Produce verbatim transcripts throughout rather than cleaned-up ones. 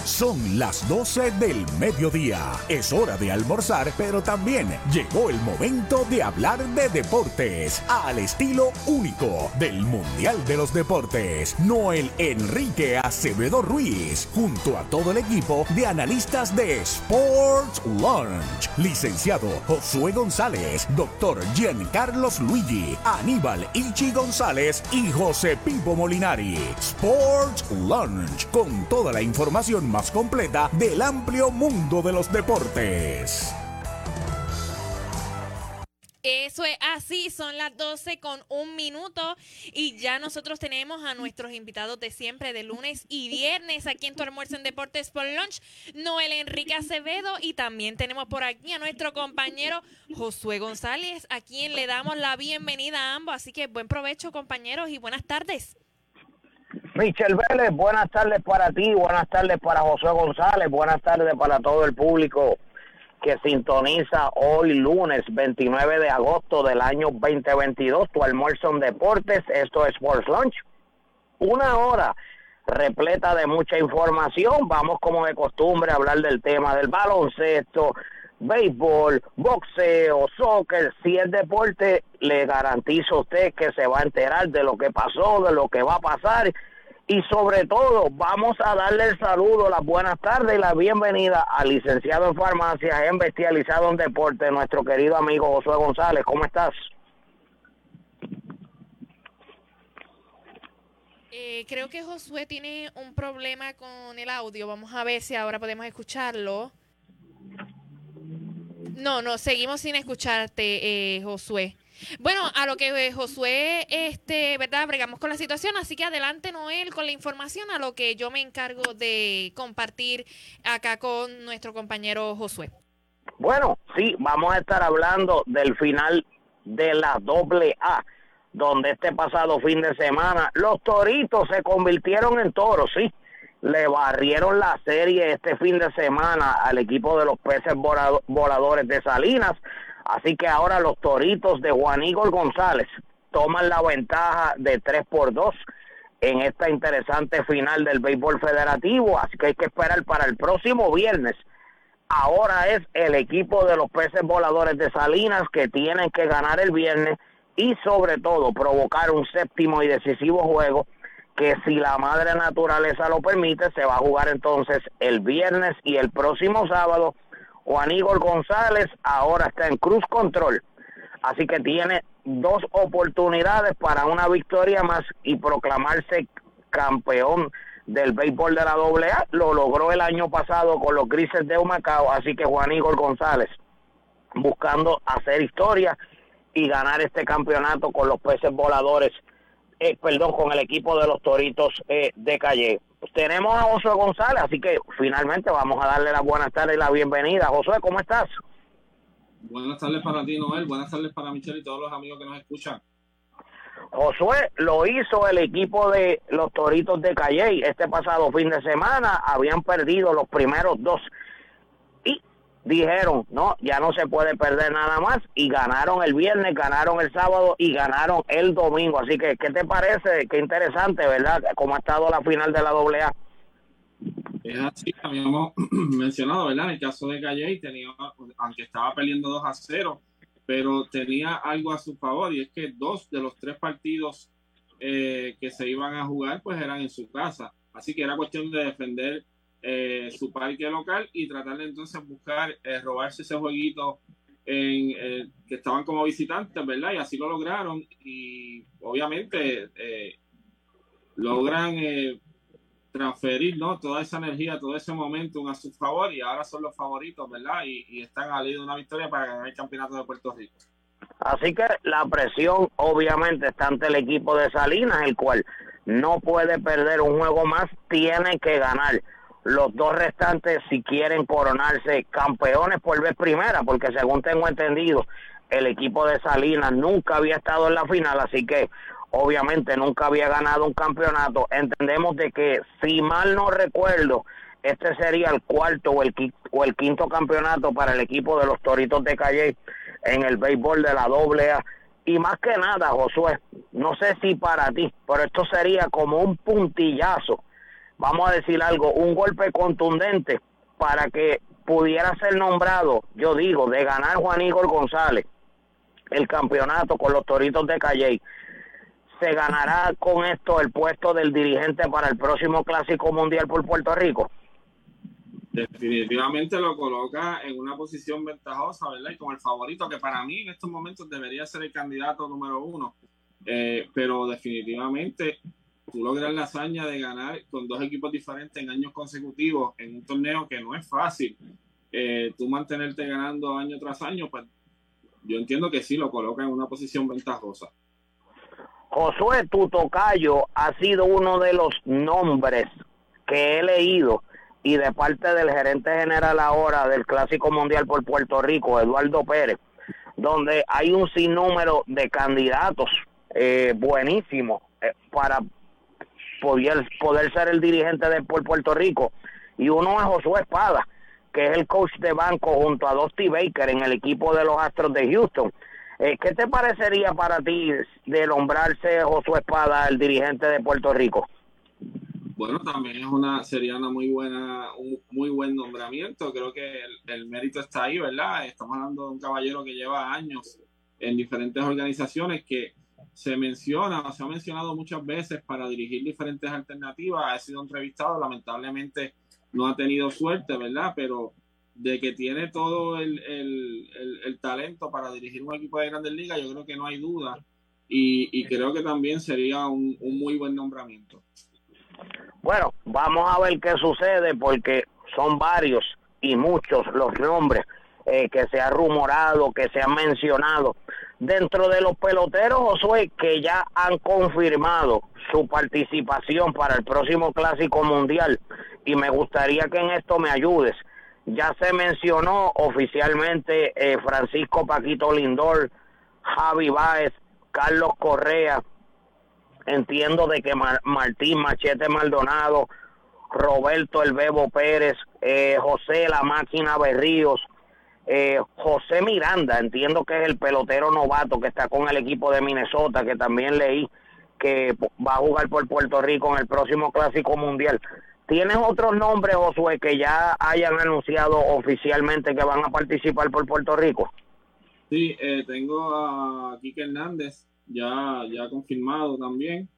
Son las doce del mediodía. Es hora de almorzar, pero también llegó el momento de hablar de deportes al estilo único del Mundial de los Deportes. Noel Enrique Acevedo Ruiz, junto a todo el equipo de analistas de Sports Lunch. Licenciado Josué González, doctor Giancarlos Luigi, Aníbal Ichi González y José Pipo Molinari. Sports Lunch, con toda la información más completa del amplio mundo de los deportes. Eso es así, son las doce con un minuto y ya nosotros tenemos a nuestros invitados de siempre de lunes y viernes aquí en Tu Almuerzo en Deportes por Lunch, Noel Enrique Acevedo, y también tenemos por aquí a nuestro compañero Josué González, a quien le damos la bienvenida a ambos, así que buen provecho, compañeros, y buenas tardes. Michelle Vélez, buenas tardes para ti, buenas tardes para Josué González, buenas tardes para todo el público que sintoniza hoy lunes veintinueve de agosto del año veinte veintidós, Tu Almuerzo en Deportes. Esto es Sports Lunch, una hora repleta de mucha información. Vamos como de costumbre a hablar del tema del baloncesto, béisbol, boxeo, soccer. Si es deporte, le garantizo a usted que se va a enterar de lo que pasó, de lo que va a pasar. Y sobre todo, vamos a darle el saludo, las buenas tardes y la bienvenida al licenciado en farmacia, especializado en deporte, nuestro querido amigo Josué González. ¿Cómo estás? Eh, creo que Josué tiene un problema con el audio. Vamos a ver si ahora podemos escucharlo. No, no, seguimos sin escucharte, eh, Josué. Bueno, a lo que eh, Josué, este, ¿verdad? Bregamos con la situación, así que adelante, Noel, con la información, a lo que yo me encargo de compartir acá con nuestro compañero Josué. Bueno, sí, vamos a estar hablando del final de la doble A, donde este pasado fin de semana los Toritos se convirtieron en toros, sí. Le barrieron la serie este fin de semana al equipo de los Peces Voladores de Salinas. Así que ahora los Toritos de Juan Igor González toman la ventaja de tres por dos en esta interesante final del béisbol federativo. Así que hay que esperar para el próximo viernes. Ahora es el equipo de los Peces Voladores de Salinas que tienen que ganar el viernes y sobre todo provocar un séptimo y decisivo juego que, si la madre naturaleza lo permite, se va a jugar entonces el viernes y el próximo sábado. Juan Igor González ahora está en Cruz Control, así que tiene dos oportunidades para una victoria más y proclamarse campeón del béisbol de la doble A. Lo logró el año pasado con los Grises de Humacao, así que Juan Igor González buscando hacer historia y ganar este campeonato con los Peces Voladores, eh, perdón, con el equipo de los Toritos eh, de Calle. Tenemos a Josué González, así que finalmente vamos a darle las buenas tardes y la bienvenida. Josué, ¿cómo estás? Buenas tardes para ti, Noel. Buenas tardes para Michelle y todos los amigos que nos escuchan. Josué, lo hizo el equipo de los Toritos de Calley este pasado fin de semana. Habían perdido los primeros dos y dijeron, no, ya no se puede perder nada más, y ganaron el viernes, ganaron el sábado y ganaron el domingo. Así que, ¿qué te parece? Qué interesante, ¿verdad? Cómo ha estado la final de la doble A. Es así, habíamos mencionado, ¿verdad? En el caso de Calley, tenía, aunque estaba perdiendo dos a cero, pero tenía algo a su favor, y es que dos de los tres partidos eh, que se iban a jugar, pues eran en su casa. Así que era cuestión de defender Eh, su parque local y tratar de entonces buscar eh, robarse ese jueguito en, eh, que estaban como visitantes, ¿verdad? Y así lo lograron, y obviamente eh, logran eh, transferir, ¿no?, toda esa energía, todo ese momentum a su favor, y ahora son los favoritos, ¿verdad? Y, y están a ley de una victoria para ganar el campeonato de Puerto Rico. Así que la presión obviamente está ante el equipo de Salinas, el cual no puede perder un juego más, tiene que ganar los dos restantes si quieren coronarse campeones por vez primera, porque según tengo entendido, el equipo de Salinas nunca había estado en la final, así que obviamente nunca había ganado un campeonato. Entendemos de que, si mal no recuerdo, este sería el cuarto o el quinto, o el quinto campeonato para el equipo de los Toritos de Calley en el béisbol de la doble A. Y más que nada, Josué, no sé si para ti, pero esto sería como un puntillazo vamos a decir algo, un golpe contundente para que pudiera ser nombrado, yo digo, de ganar Juan Igor González el campeonato con los Toritos de Calley, se ganará con esto el puesto del dirigente para el próximo Clásico Mundial por Puerto Rico? Definitivamente lo coloca en una posición ventajosa, ¿verdad? Y como el favorito, que para mí en estos momentos debería ser el candidato número uno. Eh, pero definitivamente tú logras la hazaña de ganar con dos equipos diferentes en años consecutivos en un torneo que no es fácil. Eh, tú mantenerte ganando año tras año, pues yo entiendo que sí lo coloca en una posición ventajosa. Josué, tu tocayo ha sido uno de los nombres que he leído, y de parte del gerente general ahora del Clásico Mundial por Puerto Rico, Eduardo Pérez, donde hay un sinnúmero de candidatos eh, buenísimos eh, para poder, poder ser el dirigente de por Puerto Rico, y uno es Josué Espada, que es el coach de banco junto a Dusty Baker en el equipo de los Astros de Houston. Eh, ¿Qué te parecería para ti de nombrarse Josué Espada el dirigente de Puerto Rico? Bueno, también es una sería una muy buena, un muy buen nombramiento. Creo que el, el mérito está ahí, ¿verdad? Estamos hablando de un caballero que lleva años en diferentes organizaciones, que se menciona, o se ha mencionado muchas veces para dirigir diferentes alternativas. Ha sido entrevistado, lamentablemente no ha tenido suerte, ¿verdad? Pero de que tiene todo el, el, el, el talento para dirigir un equipo de Grandes Ligas, yo creo que no hay duda. Y, y creo que también sería un, un muy buen nombramiento. Bueno, vamos a ver qué sucede, porque son varios y muchos los nombres eh, que se ha rumorado, que se han mencionado. Dentro de los peloteros, Josué, que ya han confirmado su participación para el próximo Clásico Mundial, y me gustaría que en esto me ayudes. Ya se mencionó oficialmente eh, Francisco Paquito Lindor, Javi Báez, Carlos Correa. Entiendo de que Mar- Martín Machete Maldonado, Roberto El Bebo Pérez, eh, José La Máquina Berríos, eh, José Miranda, entiendo que es el pelotero novato que está con el equipo de Minnesota, que también leí que va a jugar por Puerto Rico en el próximo Clásico Mundial. ¿Tienes otros nombres, Josué, que ya hayan anunciado oficialmente que van a participar por Puerto Rico? Sí, eh, tengo a Quique Hernández, ya, ya confirmado también.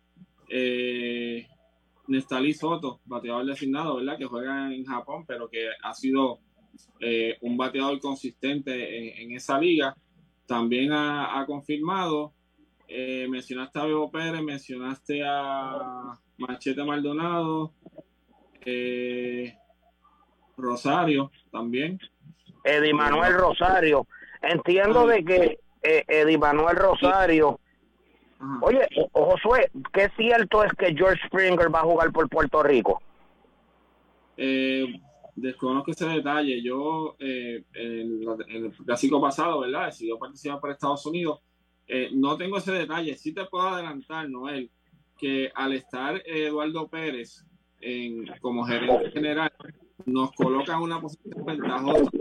Eh, Nestalí Soto, bateador designado, ¿verdad? Que juega en Japón, pero que ha sido eh, un bateador consistente en, en esa liga. También ha, ha confirmado. Eh, mencionaste a Bebo Pérez, mencionaste a Machete Maldonado, eh, Rosario también. Eddie Manuel Rosario. Entiendo de que eh, Eddie Manuel Rosario... Ajá. Oye, Josué, ¿qué cierto es que George Springer va a jugar por Puerto Rico? Eh, desconozco ese detalle. Yo, eh, en, en el clásico pasado, ¿verdad? Decidió participar por Estados Unidos. Eh, no tengo ese detalle. Sí te puedo adelantar, Noel, que al estar Eduardo Pérez en, como gerente general, nos coloca en una posición ventajosa.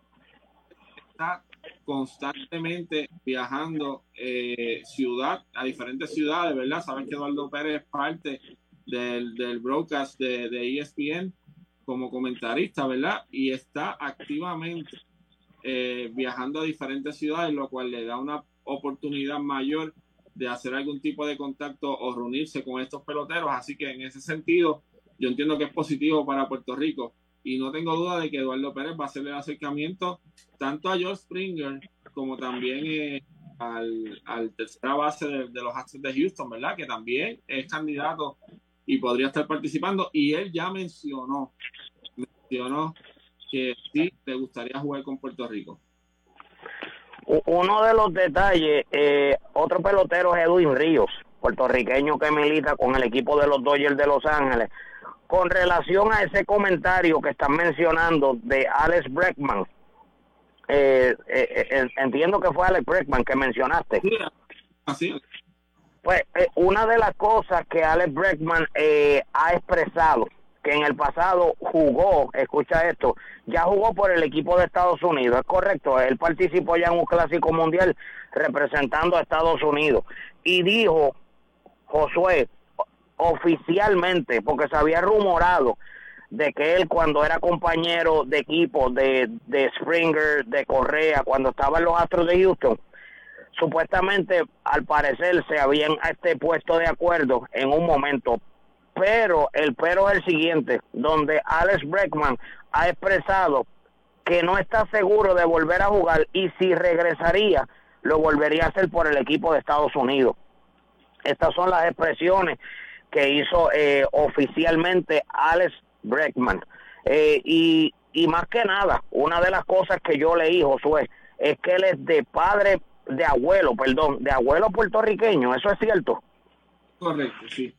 Está constantemente viajando eh, ciudad a diferentes ciudades, ¿verdad? Saben que Eduardo Pérez es parte del, del broadcast de, de E S P N como comentarista, ¿verdad? Y está activamente eh, viajando a diferentes ciudades, lo cual le da una oportunidad mayor de hacer algún tipo de contacto o reunirse con estos peloteros. Así que en ese sentido yo entiendo que es positivo para Puerto Rico, y no tengo duda de que Eduardo Pérez va a hacerle el acercamiento tanto a George Springer como también eh, al, al tercera base de, de los Astros de Houston, ¿verdad? Que también es candidato y podría estar participando, y él ya mencionó mencionó que sí le gustaría jugar con Puerto Rico. Uno de los detalles, eh, otro pelotero es Edwin Ríos, puertorriqueño que milita con el equipo de los Dodgers de Los Ángeles. Con relación a ese comentario que están mencionando de Alex Bregman, eh, eh, eh, entiendo que fue Alex Bregman que mencionaste. Sí, así. Pues eh, una de las cosas que Alex Bregman eh, ha expresado, que en el pasado jugó, escucha esto, ya jugó por el equipo de Estados Unidos, es correcto, él participó ya en un Clásico Mundial representando a Estados Unidos, y dijo, Josué, oficialmente, porque se había rumorado de que él cuando era compañero de equipo de, de Springer, de Correa, cuando estaba en los Astros de Houston, supuestamente al parecer se habían este, puesto de acuerdo en un momento, pero el pero es el siguiente, donde Alex Bregman ha expresado que no está seguro de volver a jugar y si regresaría, lo volvería a hacer por el equipo de Estados Unidos. Estas son las expresiones que hizo eh, oficialmente Alex Bregman. Eh, y, y más que nada, una de las cosas que yo leí, Josué, es que él es de padre, de abuelo, perdón, de abuelo puertorriqueño, ¿eso es cierto? Correcto, sí.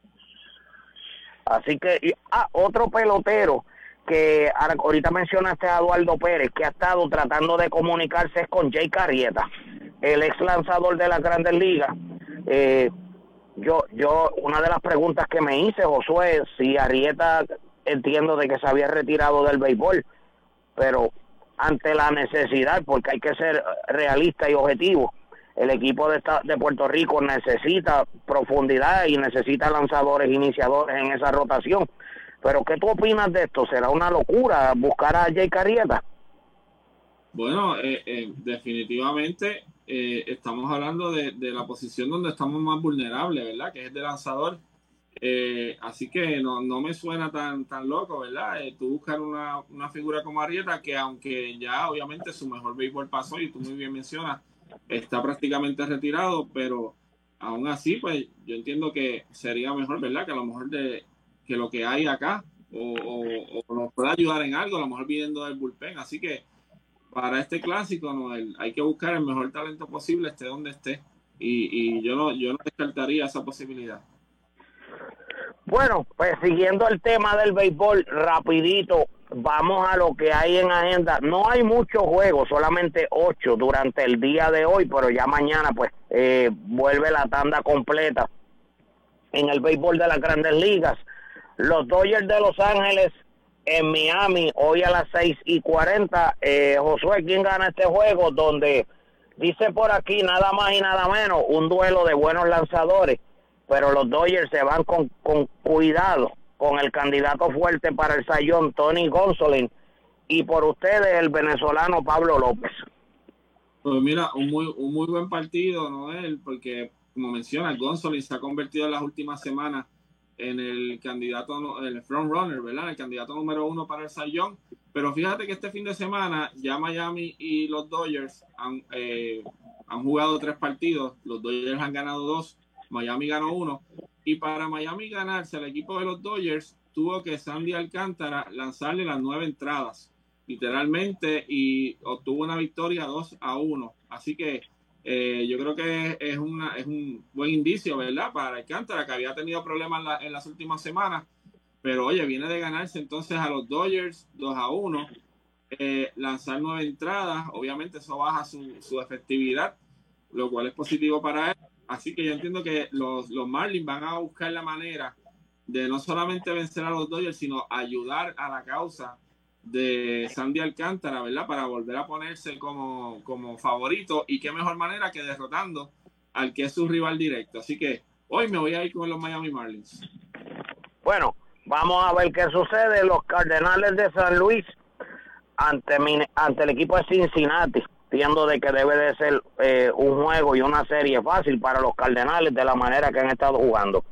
Así que, y, ah, otro pelotero que ahorita mencionaste a Eduardo Pérez, que ha estado tratando de comunicarse es con Jake Arrieta, el ex lanzador de las Grandes Ligas. Eh, yo, yo, una de las preguntas que me hice, Josué, si Arrieta, entiendo de que se había retirado del béisbol, pero ante la necesidad, porque hay que ser realista y objetivo, el equipo de, esta, de Puerto Rico necesita profundidad y necesita lanzadores iniciadores en esa rotación. Pero ¿qué tú opinas de esto? ¿Será una locura buscar a Jake Arrieta? Bueno, eh, eh, definitivamente eh, estamos hablando de, de la posición donde estamos más vulnerables, ¿verdad? Que es de lanzador. Eh, así que no, no me suena tan, tan loco, ¿verdad? Eh, tú buscar una, una figura como Arrieta, que aunque ya obviamente su mejor béisbol pasó, y tú muy bien mencionas, está prácticamente retirado, pero aún así, pues yo entiendo que sería mejor, ¿verdad? Que a lo mejor de que lo que hay acá, o, o, o nos pueda ayudar en algo, a lo mejor viniendo del bullpen. Así que para este clásico, no, el, hay que buscar el mejor talento posible, esté donde esté, y, y yo no yo no descartaría esa posibilidad. Bueno, pues siguiendo el tema del béisbol, rapidito, vamos a lo que hay en agenda. No hay muchos juegos, solamente ocho durante el día de hoy, pero ya mañana pues eh, vuelve la tanda completa en el béisbol de las Grandes Ligas. Los Dodgers de Los Ángeles en Miami, hoy a las seis y cuarenta. Eh, Josué, ¿quién gana este juego? Donde dice por aquí nada más y nada menos, un duelo de buenos lanzadores, pero los Dodgers se van con, con cuidado con el candidato fuerte para el sayón, Tony Gonsolin, y por ustedes el venezolano Pablo López. Pues mira, un muy, un muy buen partido, Noel, porque como menciona, Gonsolin se ha convertido en las últimas semanas en el candidato, el front runner, ¿verdad? El candidato número uno para el Cy Young. Pero fíjate que este fin de semana ya Miami y los Dodgers han, eh, han jugado tres partidos. Los Dodgers han ganado dos, Miami ganó uno. Y para Miami ganarse, el equipo de los Dodgers tuvo que Sandy Alcántara lanzarle las nueve entradas, literalmente, y obtuvo una victoria dos a uno. Así que Eh, yo creo que es, una, es un buen indicio, ¿verdad? Para Alcántara, que había tenido problemas en, la, en las últimas semanas, pero oye, viene de ganarse entonces a los Dodgers dos a uno, eh, lanzar nueve entradas, obviamente eso baja su, su efectividad, lo cual es positivo para él. Así que yo entiendo que los, los Marlins van a buscar la manera de no solamente vencer a los Dodgers, sino ayudar a la causa de Sandy Alcántara, ¿verdad? Para volver a ponerse como, como favorito, y qué mejor manera que derrotando al que es su rival directo. Así que hoy me voy a ir con los Miami Marlins. Bueno, vamos a ver qué sucede. Los Cardenales de San Luis ante, ante el equipo de Cincinnati. Entiendo de que debe de ser eh, un juego y una serie fácil para los Cardenales de la manera que han estado jugando.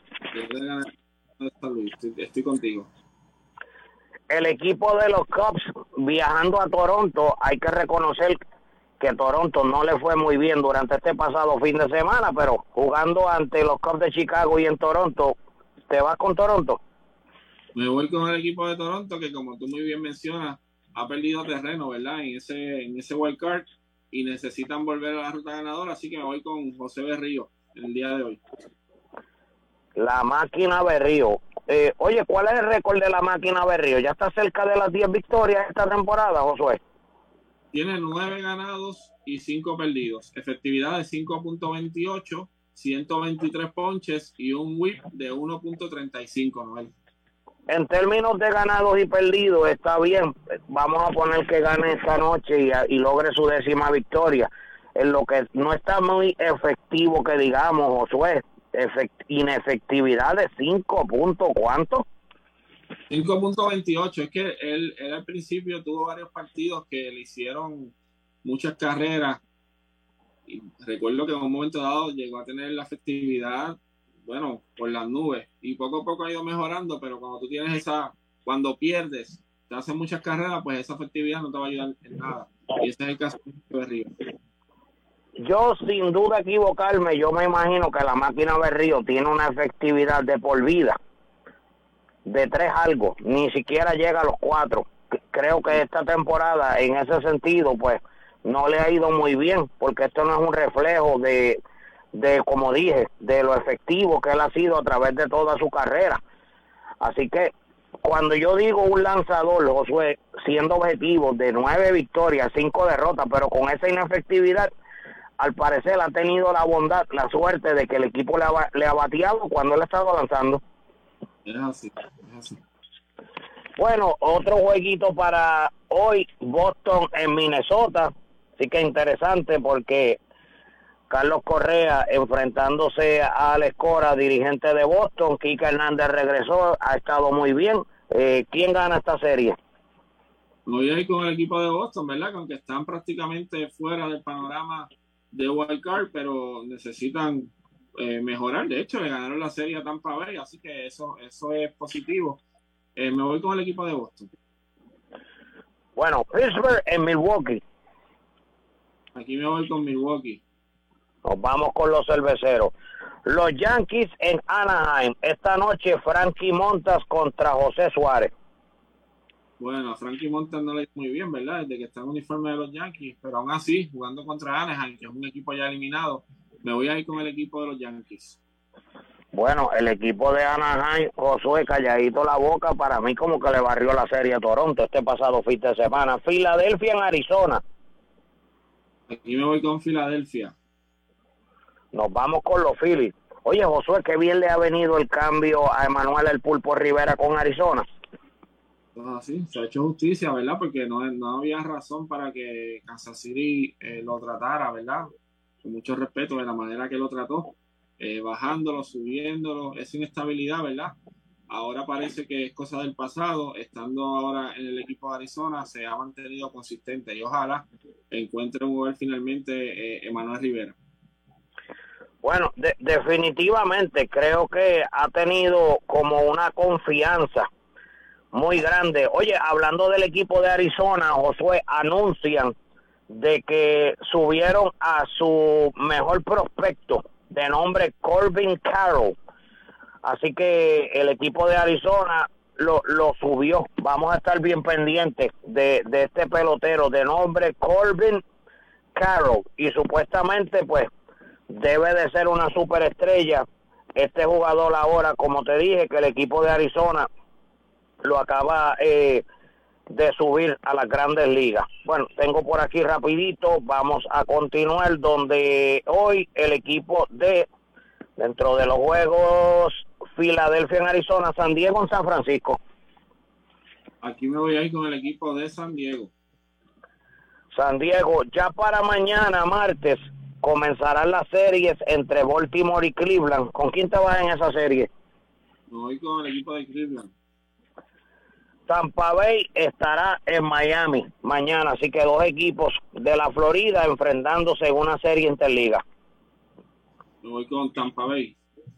Estoy, estoy contigo. El equipo de los Cubs viajando a Toronto, hay que reconocer que Toronto no le fue muy bien durante este pasado fin de semana, pero jugando ante los Cubs de Chicago y en Toronto, ¿te vas con Toronto? Me voy con el equipo de Toronto, que como tú muy bien mencionas, ha perdido terreno, ¿verdad? En ese, en ese wild card, y necesitan volver a la ruta ganadora, así que me voy con José Berrío el día de hoy. La máquina Berrío. Eh, oye, ¿cuál es el récord de la máquina Berrío? ¿Ya está cerca de las diez victorias esta temporada, Josué? Tiene nueve ganados y cinco perdidos. Efectividad de cinco punto veintiocho, ciento veintitrés ponches y un whip de uno punto treinta y cinco, Noel. En términos de ganados y perdidos, está bien. Vamos a poner que gane esta noche y, y logre su décima victoria. En lo que no está muy efectivo, que digamos, Josué, efect- inefectividad de cinco puntos, ¿cuánto? cinco punto veintiocho. Es que él, él al principio tuvo varios partidos que le hicieron muchas carreras. Y recuerdo que en un momento dado llegó a tener la efectividad, bueno, por las nubes. Y poco a poco ha ido mejorando, pero cuando tú tienes esa, cuando pierdes, te hacen muchas carreras, pues esa efectividad no te va a ayudar en nada. Y ese es el caso de Berrío. Yo, sin duda equivocarme, yo me imagino que la máquina Berrío tiene una efectividad de por vida de tres algo, ni siquiera llega a los cuatro. Creo que esta temporada, en ese sentido, pues, no le ha ido muy bien, porque esto no es un reflejo de, de, como dije, de lo efectivo que él ha sido a través de toda su carrera. Así que, cuando yo digo un lanzador, Josué, siendo objetivo de nueve victorias, cinco derrotas, pero con esa inefectividad, al parecer ha tenido la bondad, la suerte de que el equipo le ha, le ha bateado cuando él ha estado lanzando. Es así, es así. Bueno, otro jueguito para hoy, Boston en Minnesota. Así que interesante porque Carlos Correa enfrentándose a Alex Cora, dirigente de Boston. Kike Hernández regresó, ha estado muy bien. Eh, ¿Quién gana esta serie? Voy a ir con el equipo de Boston, ¿verdad? Que aunque están prácticamente fuera del panorama de wild card, pero necesitan eh, mejorar. De hecho, le ganaron la serie a Tampa Bay, así que eso, eso es positivo. Eh, me voy con el equipo de Boston. Bueno, Pittsburgh en Milwaukee. Aquí me voy con Milwaukee. Nos vamos con los cerveceros. Los Yankees en Anaheim. Esta noche Frankie Montas contra José Suárez. Bueno, a Frankie Montas no le ha ido muy bien, ¿verdad? Desde que está en uniforme de los Yankees, pero aún así, jugando contra Anaheim, que es un equipo ya eliminado, me voy a ir con el equipo de los Yankees. Bueno, el equipo de Anaheim, Josué, calladito la boca, para mí como que le barrió la serie a Toronto este pasado fin de semana. Filadelfia en Arizona. Aquí me voy con Filadelfia. Nos vamos con los Phillies. Oye, Josué, qué bien le ha venido el cambio a Emanuel El Pulpo Rivera con Arizona. Ah, sí, se ha hecho justicia, ¿verdad? Porque no, no había razón para que Kansas City eh, lo tratara, ¿verdad? Con mucho respeto de la manera que lo trató, eh, bajándolo, subiéndolo, esa inestabilidad, ¿verdad? Ahora parece que es cosa del pasado. Estando ahora en el equipo de Arizona, se ha mantenido consistente y ojalá encuentre un gol finalmente eh, Emanuel Rivera. Bueno, de, definitivamente creo que ha tenido como una confianza muy grande. Oye, hablando del equipo de Arizona, Josué, anuncian de que subieron a su mejor prospecto de nombre Corbin Carroll. Así que el equipo de Arizona lo, lo subió. Vamos a estar bien pendientes de, de este pelotero de nombre Corbin Carroll. Y supuestamente, pues, debe de ser una superestrella. Este jugador ahora, como te dije, que el equipo de Arizona lo acaba eh, de subir a las grandes ligas. Bueno, tengo por aquí rapidito, vamos a continuar, donde hoy el equipo de, dentro de los juegos, Filadelfia en Arizona, San Diego en San Francisco. Aquí me voy a ir con el equipo de San Diego. San Diego, ya para mañana, martes, comenzarán las series entre Baltimore y Cleveland. ¿Con quién te vas en esa serie? Me voy con el equipo de Cleveland. Tampa Bay estará en Miami mañana, así que dos equipos de la Florida enfrentándose en una serie interliga. Me voy con Tampa Bay.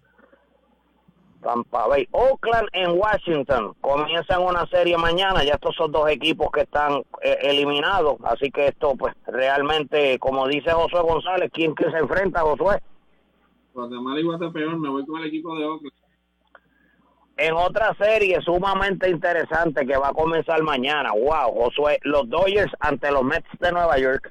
Tampa Bay. Oakland en Washington. Comienzan una serie mañana. Ya estos son dos equipos que están eh, eliminados. Así que esto, pues, realmente, como dice Josué González, ¿quién que se enfrenta, Josué? Guatemala y Guatepeor, me voy con el equipo de Oakland. En otra serie sumamente interesante que va a comenzar mañana. Wow, Josué, los Dodgers ante los Mets de Nueva York.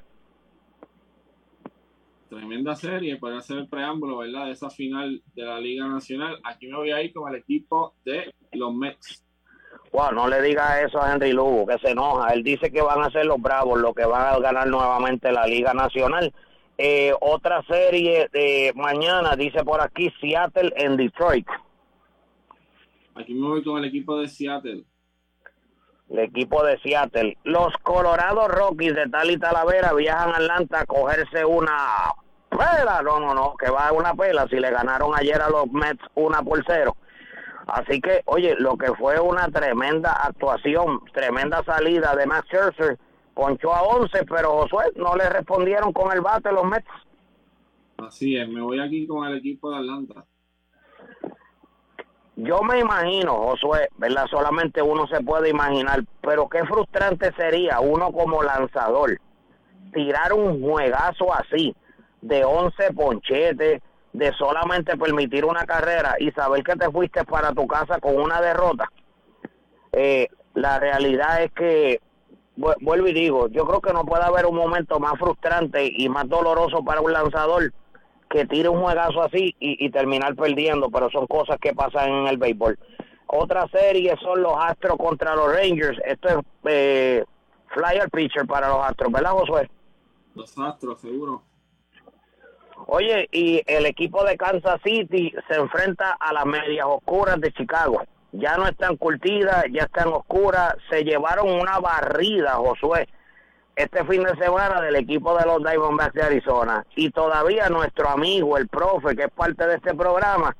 Tremenda serie, puede ser el preámbulo, ¿verdad? De esa final de la Liga Nacional. Aquí me voy a ir con el equipo de los Mets. Wow, no le digas eso a Henry Lugo, que se enoja. Él dice que van a ser los Bravos los que van a ganar nuevamente la Liga Nacional. Eh, otra serie de mañana, dice por aquí, Seattle en Detroit. Aquí me voy con el equipo de Seattle. El equipo de Seattle. Los Colorado Rockies de Tali Talavera viajan a Atlanta a cogerse una pela, no, no, no, que va a una pela si le ganaron ayer a los Mets una por cero. Así que, oye, lo que fue una tremenda actuación, tremenda salida de Max Scherzer, ponchó a once, pero Josué, no le respondieron con el bate los Mets. Así es, me voy aquí con el equipo de Atlanta. Yo me imagino, Josué, ¿verdad? Solamente uno se puede imaginar, pero qué frustrante sería uno como lanzador tirar un juegazo así, de once ponchetes, de solamente permitir una carrera y saber que te fuiste para tu casa con una derrota. Eh, la realidad es que, vuelvo y digo, yo creo que no puede haber un momento más frustrante y más doloroso para un lanzador que tire un juegazo así y, y terminar perdiendo, pero son cosas que pasan en el béisbol. Otra serie son los Astros contra los Rangers. Esto es eh, flyer pitcher para los Astros, ¿verdad, Josué? Los Astros, seguro. Oye, y el equipo de Kansas City se enfrenta a las medias oscuras de Chicago. Ya no están curtidas, ya están oscuras. Se llevaron una barrida, Josué, este fin de semana del equipo de los Diamondbacks de Arizona. Y todavía nuestro amigo, el profe, que es parte de este programa,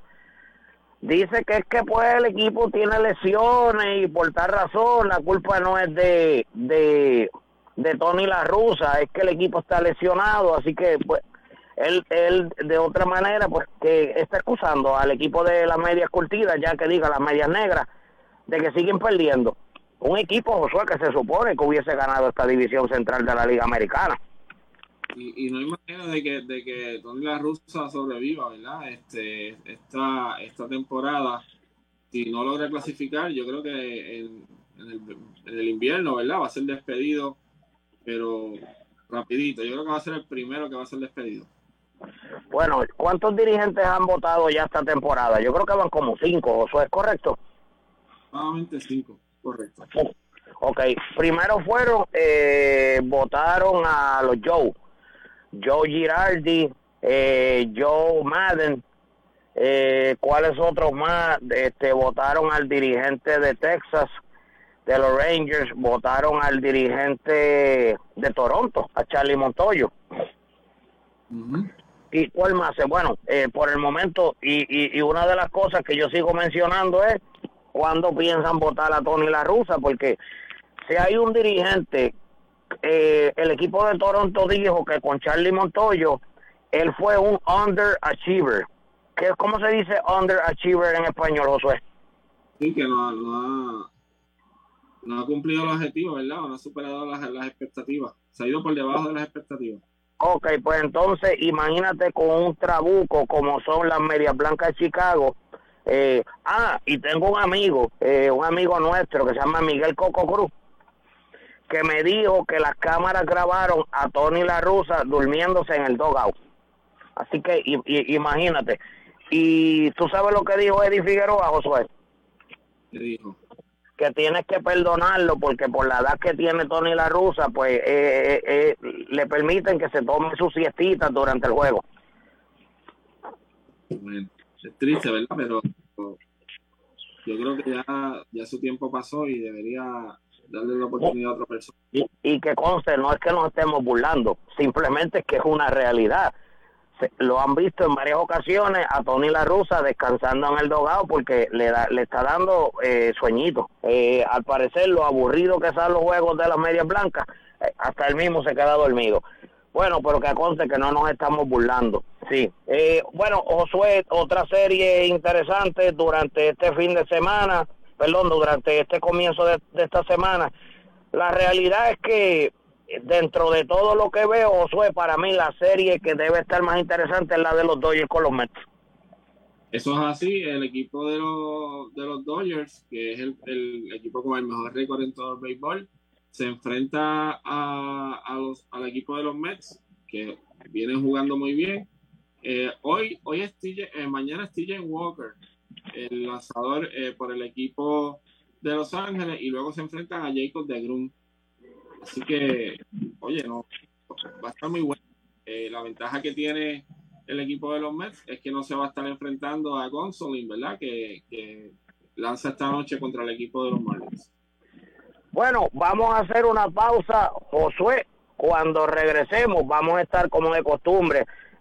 dice que es que pues el equipo tiene lesiones y por tal razón la culpa no es de, de, de Tony La Russa, es que el equipo está lesionado, así que pues él, él de otra manera pues que está excusando al equipo de las medias curtidas, ya que diga las medias negras, de que siguen perdiendo. Un equipo, Josué, que se supone que hubiese ganado esta división central de la Liga Americana. Y, y no hay manera de que, de que Tony La Russa sobreviva, ¿verdad? Este, esta, esta temporada, si no logra clasificar, yo creo que en, en, el, en el invierno, ¿verdad? Va a ser despedido, pero rapidito. Yo creo que va a ser el primero que va a ser despedido. Bueno, ¿cuántos dirigentes han votado ya esta temporada? Yo creo que van como cinco, Josué, ¿es correcto? Nuevamente cinco, correcto. Ok, primero fueron, eh, votaron a los Joe. Joe Girardi, eh, Joe Madden, eh, ¿cuáles otros más? Este, votaron al dirigente de Texas, de los Rangers, votaron al dirigente de Toronto, a Charlie Montoyo. Uh-huh. ¿Y cuál más? Bueno, eh, por el momento, y, y, y una de las cosas que yo sigo mencionando es cuándo piensan votar a Tony La Russa, porque si hay un dirigente, eh, el equipo de Toronto dijo que con Charlie Montoyo, él fue un underachiever. ¿Qué, ¿Cómo se dice underachiever en español, Josué? Sí, que no, no, ha, no ha cumplido los objetivos, ¿verdad? No ha superado las, las expectativas. Se ha ido por debajo de las expectativas. Ok, pues entonces imagínate con un trabuco como son las Medias Blancas de Chicago. Eh, ah, y tengo un amigo, eh, un amigo nuestro que se llama Miguel Coco Cruz, que me dijo que las cámaras grabaron a Tony La Russa durmiéndose en el dugout. Así que y, y, imagínate. Y tú sabes lo que dijo Eddie Figueroa, Josué. ¿Qué dijo? Que tienes que perdonarlo porque por la edad que tiene Tony La Russa, pues eh, eh, eh, le permiten que se tome sus siestitas durante el juego. Bueno, es triste, ¿verdad? Pero, pero yo creo que ya, ya su tiempo pasó y debería darle la oportunidad a otra persona. Y, y que conste, no es que nos estemos burlando, simplemente es que es una realidad. Se, lo han visto en varias ocasiones a Tony La Russa descansando en el dogado porque le da, le está dando eh, sueñito. Eh, al parecer, lo aburrido que son los juegos de las Medias Blancas, eh, hasta él mismo se queda dormido. Bueno, pero que conste que no nos estamos burlando. Sí. Eh, bueno, Josué, otra serie interesante durante este fin de semana, perdón, durante este comienzo de, de esta semana. La realidad es que dentro de todo lo que veo, Josué, para mí la serie que debe estar más interesante es la de los Dodgers con los Mets. Eso es así, el equipo de los, de los Dodgers, que es el, el equipo con el mejor récord en todo el béisbol, se enfrenta a, a los, al equipo de los Mets, que vienen jugando muy bien. Eh, hoy, hoy es T J, eh, mañana es T J Walker, el lanzador eh, por el equipo de Los Ángeles, y luego se enfrentan a Jacob deGrom. Así que, oye, no, va a estar muy bueno. Eh, la ventaja que tiene el equipo de los Mets es que no se va a estar enfrentando a Gonsolin, ¿verdad? Que, que lanza esta noche contra el equipo de los Marlins. Bueno, vamos a hacer una pausa, Josué. Cuando regresemos vamos a estar como de costumbre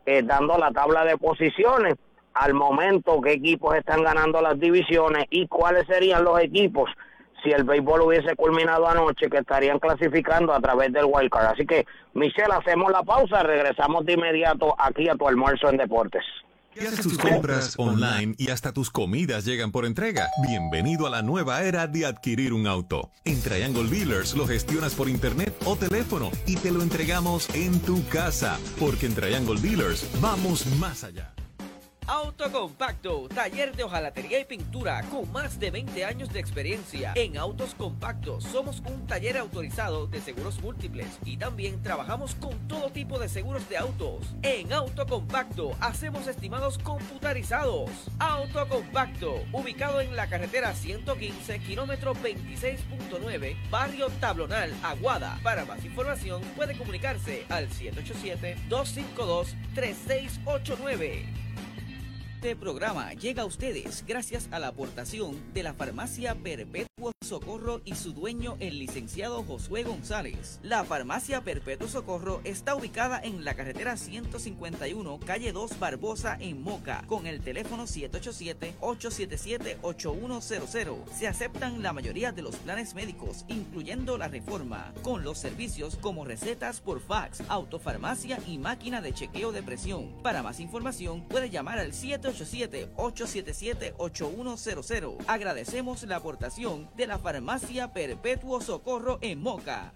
eh, dando la tabla de posiciones, al momento qué equipos están ganando las divisiones y cuáles serían los equipos, si el béisbol hubiese culminado anoche, que estarían clasificando a través del wild card. Así que, Michelle, hacemos la pausa, regresamos de inmediato aquí a tu almuerzo en deportes. Y haces tus compras online y hasta tus comidas llegan por entrega. Bienvenido a la nueva era de adquirir un auto. En Triangle Dealers lo gestionas por internet o teléfono y te lo entregamos en tu casa. Porque en Triangle Dealers vamos más allá. Autocompacto, taller de hojalatería y pintura con más de veinte años de experiencia. En Autos Compactos somos un taller autorizado de seguros múltiples y también trabajamos con todo tipo de seguros de autos. En Autocompacto hacemos estimados computarizados. Autocompacto, ubicado en la carretera ciento quince, kilómetro veintiséis punto nueve, barrio Tablonal, Aguada. Para más información puede comunicarse al siete ocho siete, dos cinco dos, tres seis ocho nueve. Este programa llega a ustedes gracias a la aportación de la Farmacia Perpetuo Socorro y su dueño, el licenciado Josué González. La Farmacia Perpetuo Socorro está ubicada en la carretera ciento cincuenta y uno, calle dos Barbosa, en Moca, con el teléfono siete ocho siete, ocho siete siete, ocho uno cero cero. Se aceptan la mayoría de los planes médicos, incluyendo la Reforma, con los servicios como recetas por fax, autofarmacia y máquina de chequeo de presión. Para más información puede llamar al siete ocho siete, ocho siete siete, ocho uno cero cero. Agradecemos la aportación de la Farmacia Perpetuo Socorro en Moca.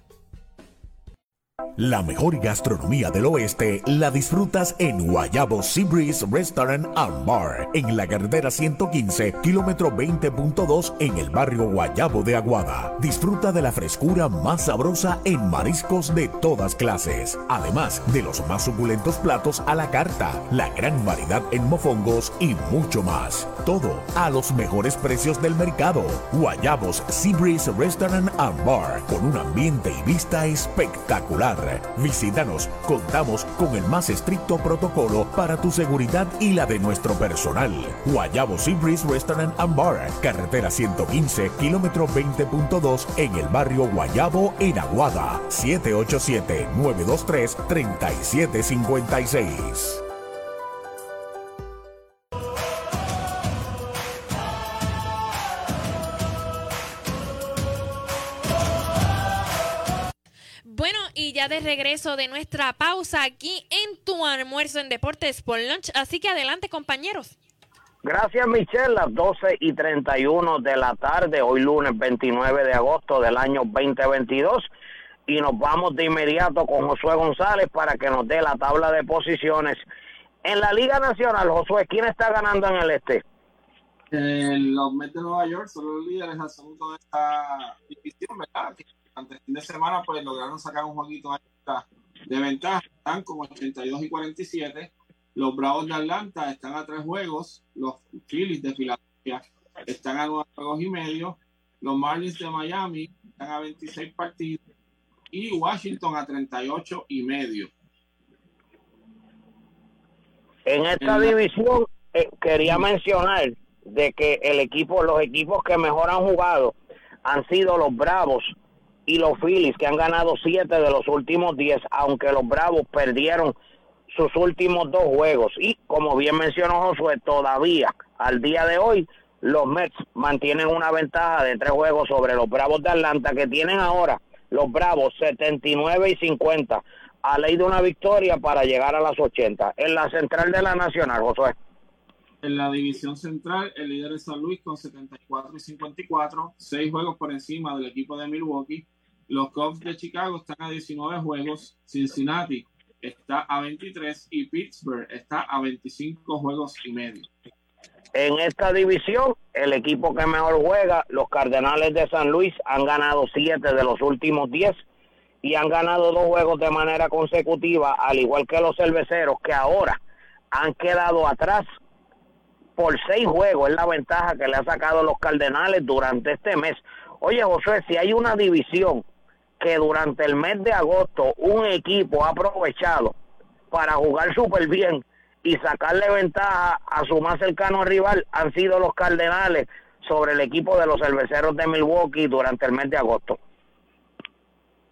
La mejor gastronomía del oeste la disfrutas en Guayabo Sea Breeze Restaurant and Bar, en la carretera ciento quince, kilómetro veinte punto dos, en el barrio Guayabo de Aguada. Disfruta de la frescura más sabrosa en mariscos de todas clases, además de los más suculentos platos a la carta, la gran variedad en mofongos y mucho más. Todo a los mejores precios del mercado. Guayabos Sea Breeze Restaurant and Bar, con un ambiente y vista espectacular. Visítanos, contamos con el más estricto protocolo para tu seguridad y la de nuestro personal. Guayabo Sea Breeze Restaurant and Bar, carretera ciento quince, kilómetro veinte punto dos, en el barrio Guayabo, en Aguada. siete ocho siete, nueve dos tres, tres siete cinco seis. Bueno, y ya de regreso de nuestra pausa aquí en tu almuerzo en Deportes por Lunch. Así que adelante, compañeros. Gracias, Michelle. Las doce y treinta y uno de la tarde, hoy lunes veintinueve de agosto del año veinte veintidós. Y nos vamos de inmediato con Josué González para que nos dé la tabla de posiciones. En la Liga Nacional, Josué, ¿quién está ganando en el este? Eh, los Mets de Nueva York son los líderes absolutos de esta división, ¿verdad? Ante el fin de semana, pues lograron sacar un jueguito de ventaja. Están con ochenta y dos y cuarenta y siete. Los Bravos de Atlanta están a tres juegos. Los Phillies de Filadelfia están a nueve juegos y medio. Los Marlins de Miami están a veintiséis partidos. Y Washington a treinta y ocho y medio. En esta en la... división eh, quería sí. mencionar de que el equipo, los equipos que mejor han jugado han sido los Bravos y los Phillies, que han ganado siete de los últimos diez, aunque los Bravos perdieron sus últimos dos juegos. Y como bien mencionó Josué, todavía al día de hoy los Mets mantienen una ventaja de tres juegos sobre los Bravos de Atlanta, que tienen ahora los Bravos setenta y nueve y cincuenta, a ley de una victoria para llegar a las ochenta. En la central de la Nacional, Josué. En la división central, el líder es San Luis con setenta y cuatro y cincuenta y cuatro, seis juegos por encima del equipo de Milwaukee. Los Cubs de Chicago están a diecinueve juegos, Cincinnati está a veintitrés y Pittsburgh está a veinticinco juegos y medio. En esta división, el equipo que mejor juega, los Cardenales de San Luis, han ganado siete de los últimos diez y han ganado dos juegos de manera consecutiva, al igual que los Cerveceros, que ahora han quedado atrás por seis juegos. Es la ventaja que le ha sacado los Cardenales durante este mes. Oye, José, si hay una división que durante el mes de agosto un equipo ha aprovechado para jugar súper bien y sacarle ventaja a su más cercano rival, han sido los Cardenales sobre el equipo de los Cerveceros de Milwaukee durante el mes de agosto.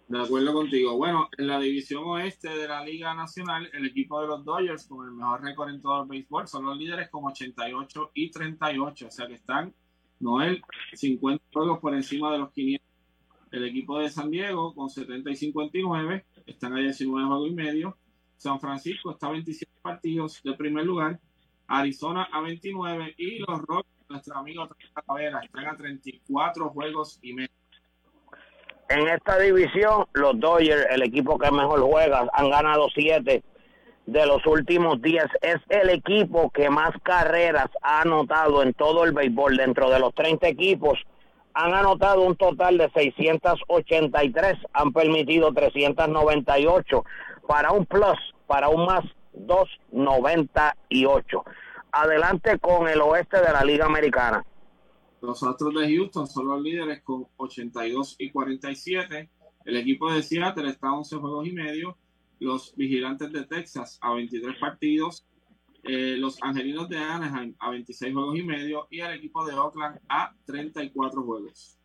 De acuerdo contigo. Bueno, en la división oeste de la Liga Nacional, el equipo de los Dodgers, con el mejor récord en todo el béisbol, son los líderes con ochenta y ocho y treinta y ocho. O sea que están, Noel, cincuenta juegos por encima de los quinientos. El equipo de San Diego, con setenta y cincuenta y nueve, están a diecinueve juegos y medio. San Francisco está a veintisiete partidos de primer lugar. Arizona a veintinueve. Y los Rockies, nuestro amigo Talavera, están a treinta y cuatro juegos y medio. En esta división, los Dodgers, el equipo que mejor juega, han ganado siete de los últimos diez. Es el equipo que más carreras ha anotado en todo el béisbol. Dentro de los treinta equipos, han anotado un total de seiscientos ochenta y tres, han permitido trescientos noventa y ocho, para un plus, para un más, doscientos noventa y ocho. Adelante con el oeste de la Liga Americana. Los Astros de Houston son los líderes con ochenta y dos y cuarenta y siete. El equipo de Seattle está a once juegos y medio. Los Vigilantes de Texas a veintitrés partidos. Eh, los Angelinos de Anaheim a veintiséis juegos y medio. Y el equipo de Oakland a treinta y cuatro juegos.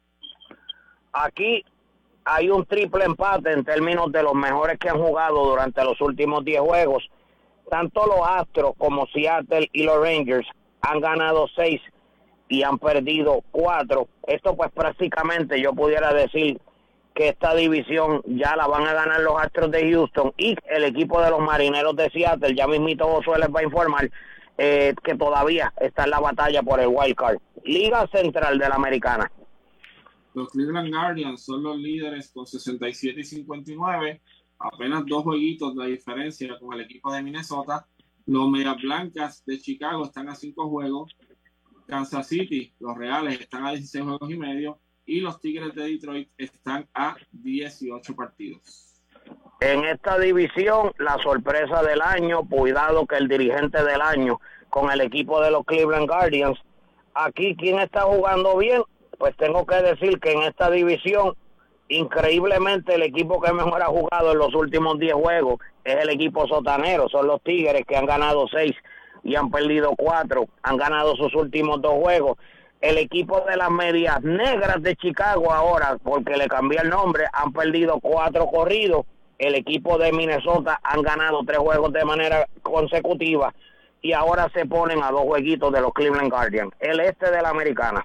Aquí hay un triple empate en términos de los mejores que han jugado durante los últimos diez juegos. Tanto los Astros como Seattle y los Rangers han ganado seis y han perdido cuatro. Esto pues prácticamente yo pudiera decir que esta división ya la van a ganar los Astros de Houston y el equipo de los Marineros de Seattle. Ya mismito Josué les va a informar eh, que todavía está en la batalla por el wild card. Liga Central de la Americana. Los Cleveland Guardians son los líderes con sesenta y siete y cincuenta y nueve, apenas dos jueguitos de diferencia con el equipo de Minnesota. Los Medias Blancas de Chicago están a cinco juegos. Kansas City, los Reales, están a dieciséis juegos y medio, y los Tigres de Detroit están a dieciocho partidos. En esta división, la sorpresa del año, cuidado que el dirigente del año con el equipo de los Cleveland Guardians. Aquí, ¿quién está jugando bien? Pues tengo que decir que en esta división, increíblemente, el equipo que mejor ha jugado en los últimos diez juegos es el equipo sotanero, son los Tigres, que han ganado seis y han perdido cuatro, han ganado sus últimos dos juegos. El equipo de las Medias Negras de Chicago ahora, porque le cambié el nombre, han perdido cuatro corridos. El equipo de Minnesota han ganado tres juegos de manera consecutiva y ahora se ponen a dos jueguitos de los Cleveland Guardians. El este de la Americana.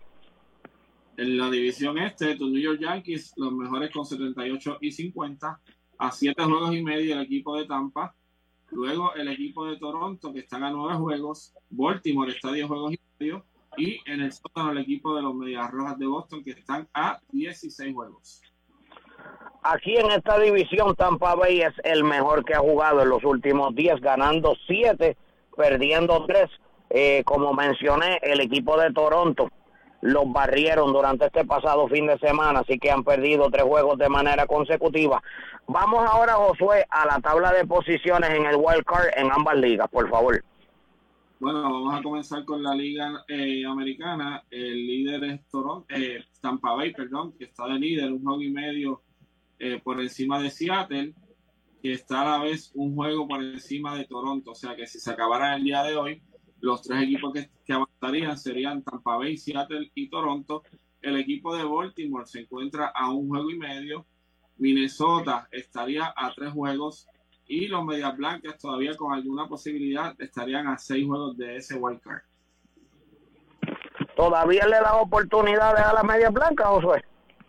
En la división este, tus New York Yankees, los mejores con setenta y ocho y cincuenta, a siete juegos y medio el equipo de Tampa. Luego el equipo de Toronto, que están a nueve juegos. Baltimore está a diez juegos y medio. Y en el sótano el equipo de los Medias Rojas de Boston, que están a dieciséis juegos. Aquí en esta división, Tampa Bay es el mejor que ha jugado en los últimos diez, ganando siete, perdiendo tres. Eh, como mencioné, el equipo de Toronto los barrieron durante este pasado fin de semana, así que han perdido tres juegos de manera consecutiva. Vamos ahora, Josué, a la tabla de posiciones en el wild card en ambas ligas, por favor. Bueno, vamos a comenzar con la liga eh, americana. El líder es Toronto, eh, Tampa Bay, perdón, que está de líder, un juego y medio eh, por encima de Seattle, que está a la vez un juego por encima de Toronto. O sea que si se acabara el día de hoy, los tres equipos que, que avanzarían serían Tampa Bay, Seattle y Toronto. El equipo de Baltimore se encuentra a un juego y medio. Minnesota estaría a tres juegos. Y los Medias Blancas todavía con alguna posibilidad estarían a seis juegos de ese wild card. ¿Todavía le da oportunidades a las Medias Blancas, Josué?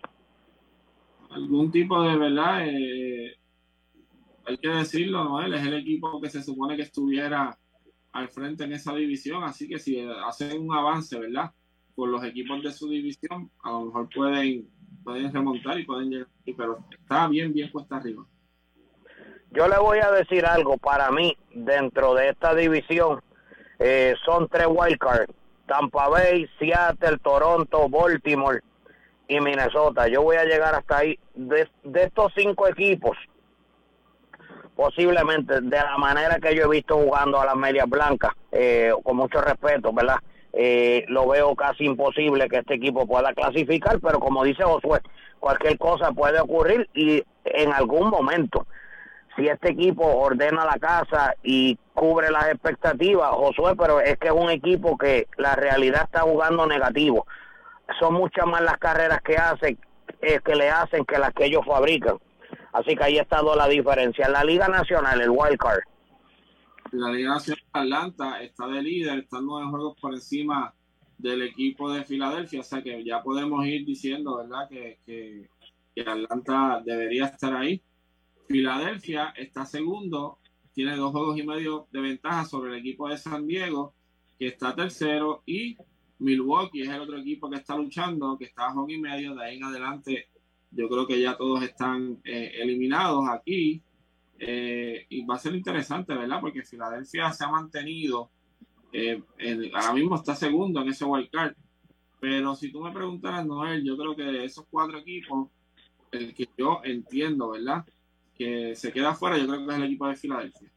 Algún tipo de verdad, eh, hay que decirlo, ¿no? Él es el equipo que se supone que estuviera al frente en esa división, así que si hacen un avance, ¿verdad? Por los equipos de su división, a lo mejor pueden, pueden remontar y pueden llegar, pero está bien, bien puesta arriba. Yo le voy a decir algo, para mí, dentro de esta división, eh, son tres wildcards, Tampa Bay, Seattle, Toronto, Baltimore y Minnesota. Yo voy a llegar hasta ahí. De, de estos cinco equipos, posiblemente, de la manera que yo he visto jugando a las Medias Blancas, eh, con mucho respeto, ¿verdad? Eh, lo veo casi imposible que este equipo pueda clasificar, pero como dice Josué, cualquier cosa puede ocurrir y en algún momento, si este equipo ordena la casa y cubre las expectativas, Josué, pero es que es un equipo que la realidad está jugando negativo. Son muchas más las carreras que hacen, eh, que le hacen que las que ellos fabrican. Así que ahí ha estado la diferencia. En la Liga Nacional, el wild card. La Liga Nacional Atlanta está de líder, está nueve juegos por encima del equipo de Filadelfia, o sea que ya podemos ir diciendo, ¿verdad?, que, que, que Atlanta debería estar ahí. Filadelfia está segundo, tiene dos juegos y medio de ventaja sobre el equipo de San Diego, que está tercero, y Milwaukee es el otro equipo que está luchando, que está a juego y medio. De ahí en adelante yo creo que ya todos están eh, eliminados aquí, eh, y va a ser interesante, ¿verdad?, porque Filadelfia se ha mantenido, eh, en, ahora mismo está segundo en ese wild card, pero si tú me preguntaras, Noel, yo creo que de esos cuatro equipos, el que yo entiendo, ¿verdad?, que se queda afuera, yo creo que es el equipo de Filadelfia.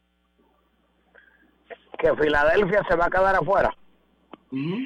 ¿Que Filadelfia se va a quedar afuera? Uh-huh.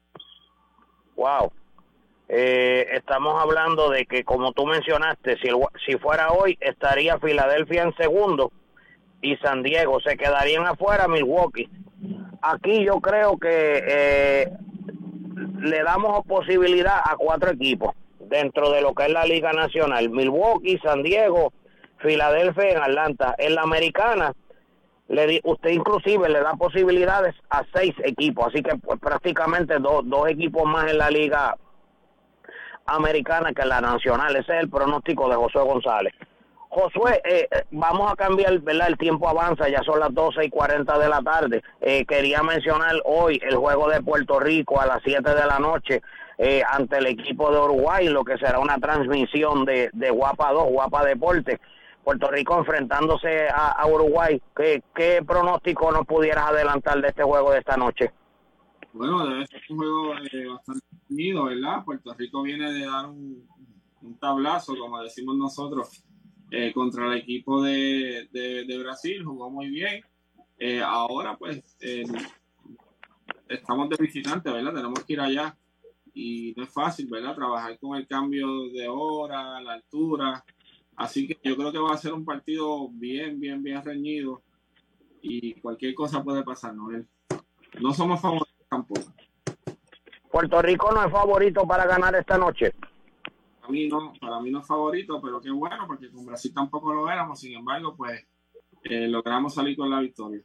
Wow. Eh, estamos hablando de que, como tú mencionaste, si, el, si fuera hoy, estaría Filadelfia en segundo y San Diego. Se quedarían afuera Milwaukee. Aquí yo creo que eh, le damos posibilidad a cuatro equipos dentro de lo que es la Liga Nacional: Milwaukee, San Diego, Filadelfia en Atlanta. En la americana, le di, usted inclusive le da posibilidades a seis equipos, así que pues, prácticamente do, dos equipos más en la Liga Americana que en la Nacional. Ese es el pronóstico de Josué González. Josué, eh, vamos a cambiar, ¿verdad? El tiempo avanza, ya son las doce y cuarenta de la tarde. Eh, quería mencionar hoy el juego de Puerto Rico a las siete de la noche eh, ante el equipo de Uruguay, lo que será una transmisión de, de Guapa dos, Guapa Deporte. Puerto Rico enfrentándose a, a Uruguay. ¿Qué, ¿Qué pronóstico nos pudieras adelantar de este juego de esta noche? Bueno, debe ser un juego eh, bastante unido, ¿verdad? Puerto Rico viene de dar un, un tablazo, como decimos nosotros, eh, contra el equipo de, de, de Brasil. Jugó muy bien. Eh, ahora, pues, eh, estamos de visitante, ¿verdad? Tenemos que ir allá y no es fácil, ¿verdad? Trabajar con el cambio de hora, la altura. Así que yo creo que va a ser un partido bien, bien, bien reñido y cualquier cosa puede pasar, Noel. No somos favoritos tampoco. Puerto Rico no es favorito para ganar esta noche. Para mí no, para mí no es favorito, pero qué bueno, porque con Brasil tampoco lo éramos. Sin embargo, pues eh, logramos salir con la victoria.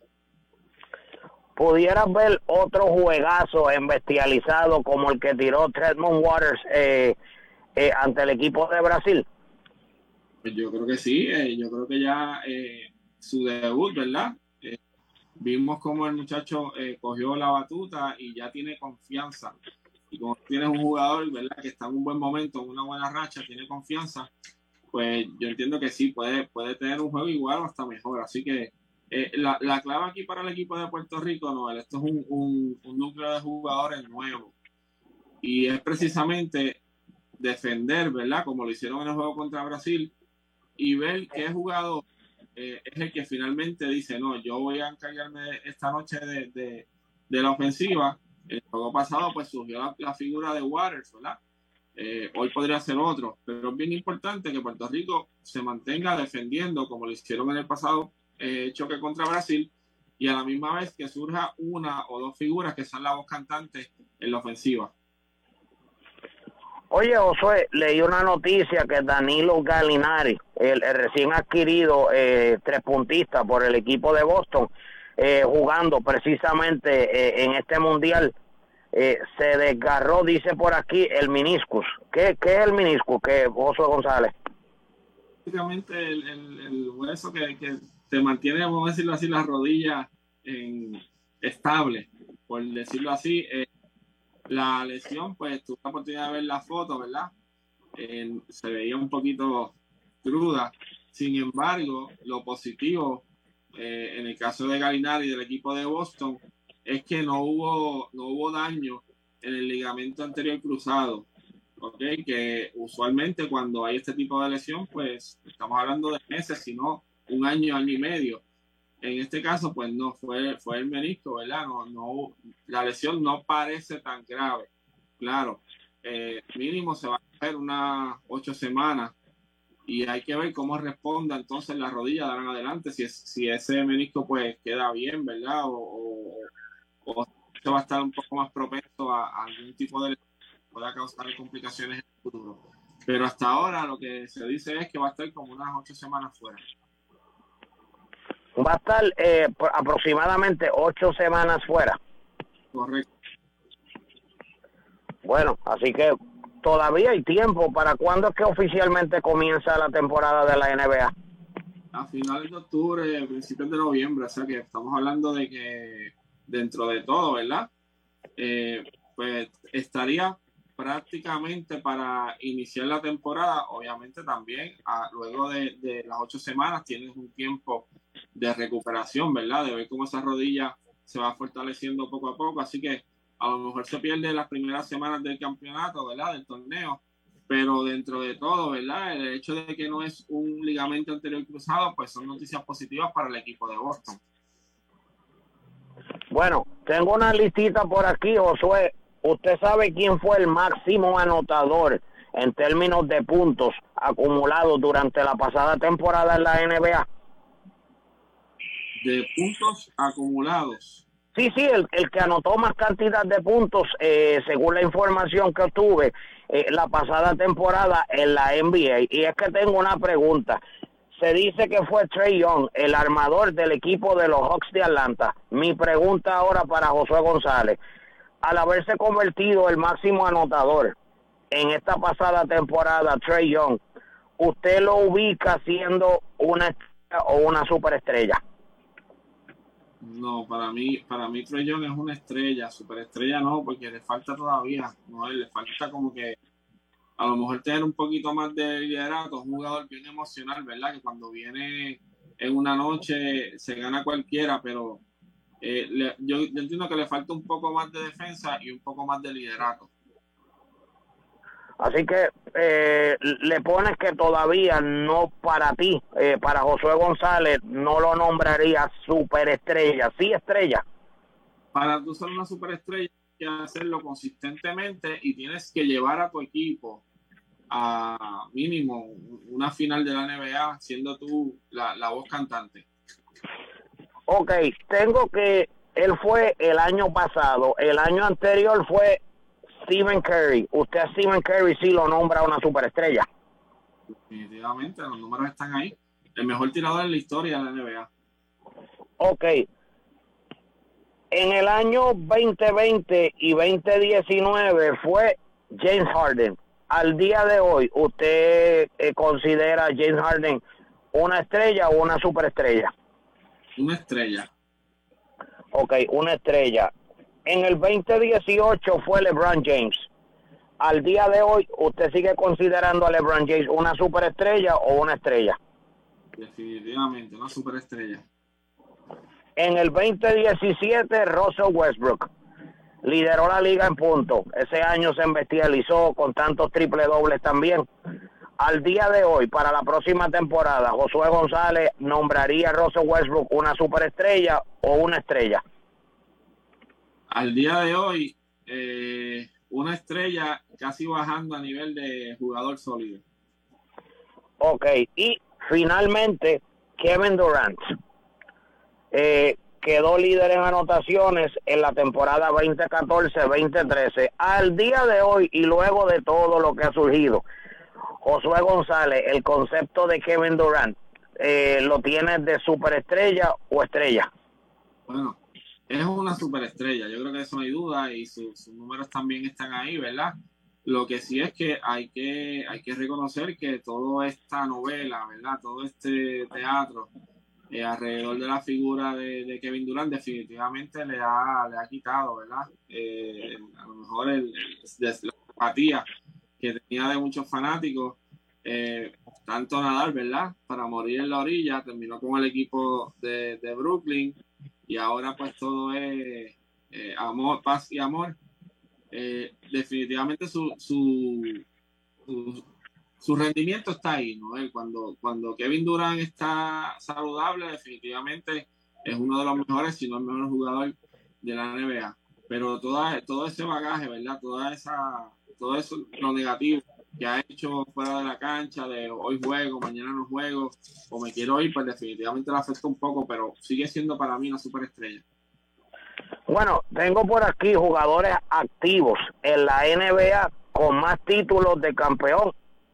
¿Pudieras ver otro juegazo en bestializado como el que tiró Tremont Waters eh, eh, ante el equipo de Brasil? Pues yo creo que sí, eh, yo creo que ya eh, su debut, ¿verdad? Eh, vimos cómo el muchacho eh, cogió la batuta y ya tiene confianza. Y como tienes un jugador, ¿verdad?, que está en un buen momento, en una buena racha, tiene confianza, pues yo entiendo que sí, puede, puede tener un juego igual o hasta mejor. Así que eh, la, la clave aquí para el equipo de Puerto Rico, Noel, esto es un, un, un núcleo de jugadores nuevo. Y es precisamente defender, ¿verdad?, como lo hicieron en el juego contra Brasil, y ver qué jugador eh, es el que finalmente dice, no, yo voy a encargarme esta noche de, de, de la ofensiva. El juego pasado pues surgió la, la figura de Waters, ¿verdad? Eh, hoy podría ser otro, pero es bien importante que Puerto Rico se mantenga defendiendo como lo hicieron en el pasado eh, choque contra Brasil, y a la misma vez que surja una o dos figuras que sean la voz cantante en la ofensiva. Oye, Josué, leí una noticia que Danilo Gallinari, el, el recién adquirido eh, tres puntista por el equipo de Boston, eh, jugando precisamente eh, en este mundial, eh, se desgarró, dice por aquí, el meniscus. ¿Qué, qué es el meniscus, que Josué González? Básicamente el, el, el hueso que, que te mantiene, vamos a decirlo así, las rodillas en, estable, por decirlo así. Eh, La lesión, pues tuve la oportunidad de ver la foto, ¿verdad? Eh, se veía un poquito cruda. Sin embargo, lo positivo eh, en el caso de Gallinari y del equipo de Boston es que no hubo, no hubo daño en el ligamento anterior cruzado. ¿Ok? Que usualmente cuando hay este tipo de lesión, pues estamos hablando de meses, sino un año, año y medio. En este caso, pues no, fue, fue el menisco, ¿verdad? No, no, la lesión no parece tan grave. Claro, eh, mínimo se va a hacer unas ocho semanas y hay que ver cómo responda entonces la rodilla de ahora en adelante, si, es, si ese menisco pues queda bien, ¿verdad? O, o, o se va a estar un poco más propenso a, a algún tipo de lesión que pueda causar complicaciones en el futuro. pero hasta ahora lo que se dice es que va a estar como unas ocho semanas fuera. Va a estar eh, aproximadamente ocho semanas fuera. Correcto. Bueno, así que todavía hay tiempo. ¿Para cuándo es que oficialmente comienza la temporada de la N B A? A finales de octubre, principios de noviembre, o sea que estamos hablando de que dentro de todo, ¿verdad? Eh, pues estaría prácticamente para iniciar la temporada. Obviamente también a, luego de, de las ocho semanas tienes un tiempo de recuperación, ¿verdad? De ver cómo esa rodilla se va fortaleciendo poco a poco, así que a lo mejor se pierde las primeras semanas del campeonato, ¿verdad? Del torneo, pero dentro de todo, ¿verdad? El hecho de que no es un ligamento anterior cruzado, pues son noticias positivas para el equipo de Boston. Bueno, tengo una listita por aquí, Josué. ¿Usted sabe quién fue el máximo anotador en términos de puntos acumulados durante la pasada temporada en la N B A? De puntos acumulados. Sí, sí, el, el que anotó más cantidad de puntos, eh, según la información que obtuve, eh, la pasada temporada en la N B A. Y es que tengo una pregunta. Se dice que fue Trae Young, el armador del equipo de los Hawks de Atlanta. Mi pregunta ahora para Josué González. Al haberse convertido el máximo anotador en esta pasada temporada, Trae Young, ¿usted lo ubica siendo una estrella o una superestrella? No, para mí, para mí Trae Young es una estrella, superestrella no, porque le falta todavía, no, le falta como que a lo mejor tener un poquito más de liderato, es un jugador bien emocional, ¿verdad? Que cuando viene en una noche se gana cualquiera, pero eh, le, yo, yo entiendo que le falta un poco más de defensa y un poco más de liderato. Así que eh, le pones que todavía no para ti, eh, para Josué González, no lo nombraría superestrella, sí estrella. Para tú ser una superestrella tienes que hacerlo consistentemente y tienes que llevar a tu equipo a mínimo una final de la N B A siendo tú la, la voz cantante. Ok, tengo que él fue el año pasado, el año anterior fue Stephen Curry. Usted a Stephen Curry sí lo nombra una superestrella. Definitivamente, los números están ahí. El mejor tirador en la historia de la N B A. Ok. En el año veinte veinte y veinte diecinueve fue James Harden. Al día de hoy, ¿usted eh, considera a James Harden una estrella o una superestrella? Una estrella. Ok, una estrella. En el veinte dieciocho fue LeBron James. Al día de hoy, ¿usted sigue considerando a LeBron James una superestrella o una estrella? Definitivamente, una superestrella. En el veinte diecisiete, Russell Westbrook lideró la liga en puntos. Ese año se embestializó con tantos triple dobles también. Al día de hoy, para la próxima temporada, Josué González nombraría a Russell Westbrook una superestrella o una estrella. Al día de hoy, eh, una estrella casi bajando a nivel de jugador sólido. Ok, y finalmente Kevin Durant eh, quedó líder en anotaciones en la temporada veinte catorce veinte trece. Al día de hoy y luego de todo lo que ha surgido, Josué González, el concepto de Kevin Durant, eh, ¿lo tienes de superestrella o estrella? Bueno, es una superestrella, yo creo que eso no hay duda y su, sus números también están ahí, ¿verdad? Lo que sí es que hay que hay que reconocer que toda esta novela, ¿verdad? Todo este teatro eh, alrededor de la figura de, de Kevin Durant definitivamente le ha, le ha quitado, ¿verdad? Eh, a lo mejor el, el, la empatía que tenía de muchos fanáticos, eh, tanto Nadal, ¿verdad? Para morir en la orilla, terminó con el equipo de, de Brooklyn y ahora pues todo es eh, amor, paz y amor. Eh, definitivamente su, su, su, su rendimiento está ahí, ¿no? Él, cuando, cuando Kevin Durant está saludable, definitivamente es uno de los mejores, si no el mejor jugador de la N B A. Pero toda, todo ese bagaje, ¿verdad? Toda esa, todo eso, lo negativo que ha hecho fuera de la cancha, de hoy juego, mañana no juego, o me quiero ir, pues definitivamente le afecta un poco, pero sigue siendo para mí una superestrella. Bueno, tengo por aquí jugadores activos en la N B A con más títulos de campeón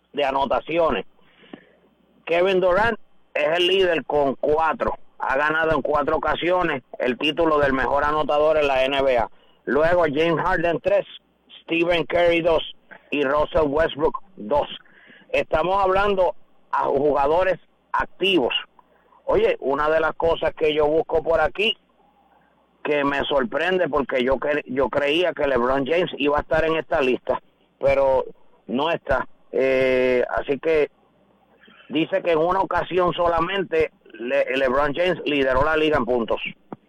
de anotaciones. Kevin Durant es el líder con cuatro. Ha ganado en cuatro ocasiones el título del mejor anotador en la N B A. Luego James Harden tres, Stephen Curry dos y Russell Westbrook dos. Estamos hablando a jugadores activos. Oye, una de las cosas que yo busco por aquí, que me sorprende porque yo, cre- yo creía que LeBron James iba a estar en esta lista, pero no está. Eh, así que dice que en una ocasión solamente Le- LeBron James lideró la liga en puntos.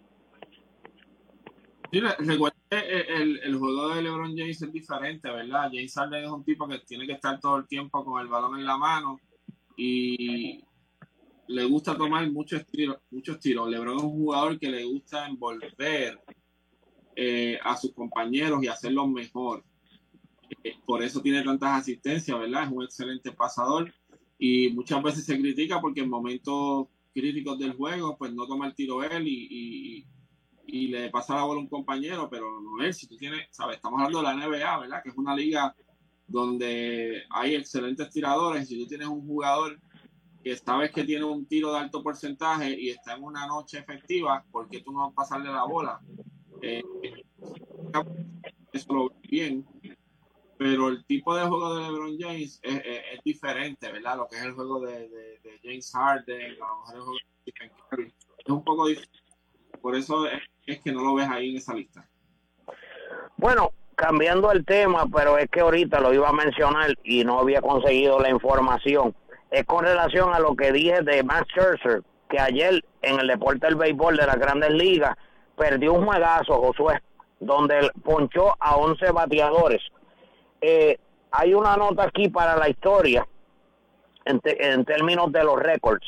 Sí, recuerda que el, el juego de LeBron James es diferente, ¿verdad? James Harden es un tipo que tiene que estar todo el tiempo con el balón en la mano y le gusta tomar muchos tiros. Muchos tiros. LeBron es un jugador que le gusta envolver eh, a sus compañeros y hacerlos mejor. Eh, por eso tiene tantas asistencias, ¿verdad? Es un excelente pasador y muchas veces se critica porque en momentos críticos del juego, pues no toma el tiro él y, y, y le pasa la bola a un compañero, pero no él. Si tú tienes, ¿sabes? Estamos hablando de la N B A, ¿verdad? Que es una liga donde hay excelentes tiradores. Si tú tienes un jugador que sabes que tiene un tiro de alto porcentaje y está en una noche efectiva, ¿por qué tú no vas a pasarle la bola? Eh, eso lo ve bien. Pero el tipo de juego de LeBron James es, es, es diferente, ¿verdad? Lo que es el juego de, de, de James Harden, a lo mejor el juego de Stephen Curry, es un poco diferente. Por eso es, es que no lo ves ahí en esa lista. Bueno, cambiando el tema, pero es que ahorita lo iba a mencionar y no había conseguido la información. Es con relación a lo que dije de Max Scherzer, que ayer en el deporte del béisbol de las Grandes Ligas perdió un juegazo, Josué, donde ponchó a once bateadores. Eh, hay una nota aquí para la historia en, te, en términos de los récords,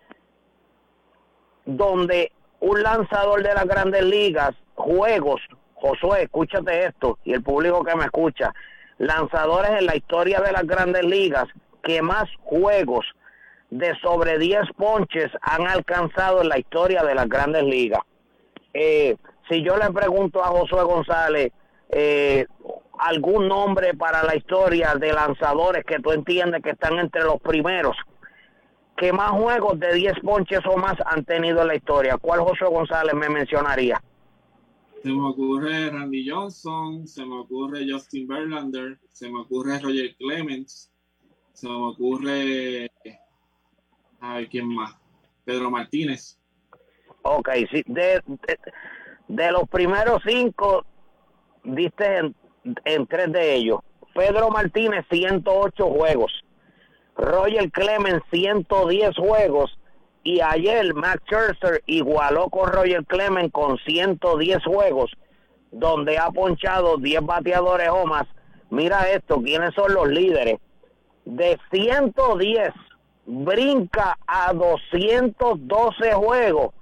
donde un lanzador de las Grandes Ligas, juegos, Josué, escúchate esto, y el público que me escucha, lanzadores en la historia de las Grandes Ligas que más juegos de sobre diez ponches han alcanzado en la historia de las Grandes Ligas. Eh, si yo le pregunto a Josué González, eh, algún nombre para la historia de lanzadores que tú entiendes que están entre los primeros, que más juegos de diez ponches o más han tenido en la historia, ¿cuál Josué González me mencionaría? Se me ocurre Randy Johnson, se me ocurre Justin Verlander, se me ocurre Roger Clemens, se me ocurre, a ver quién más, Pedro Martínez. Ok, sí, de, de, de los primeros cinco, diste en, en tres de ellos. Pedro Martínez, ciento ocho juegos. Roger Clemens, ciento diez juegos. Y ayer Max Scherzer igualó con Roger Clemens con ciento diez juegos, donde ha ponchado diez bateadores o más. Mira esto, ¿quiénes son los líderes? De ciento diez, brinca a doscientos doce juegos.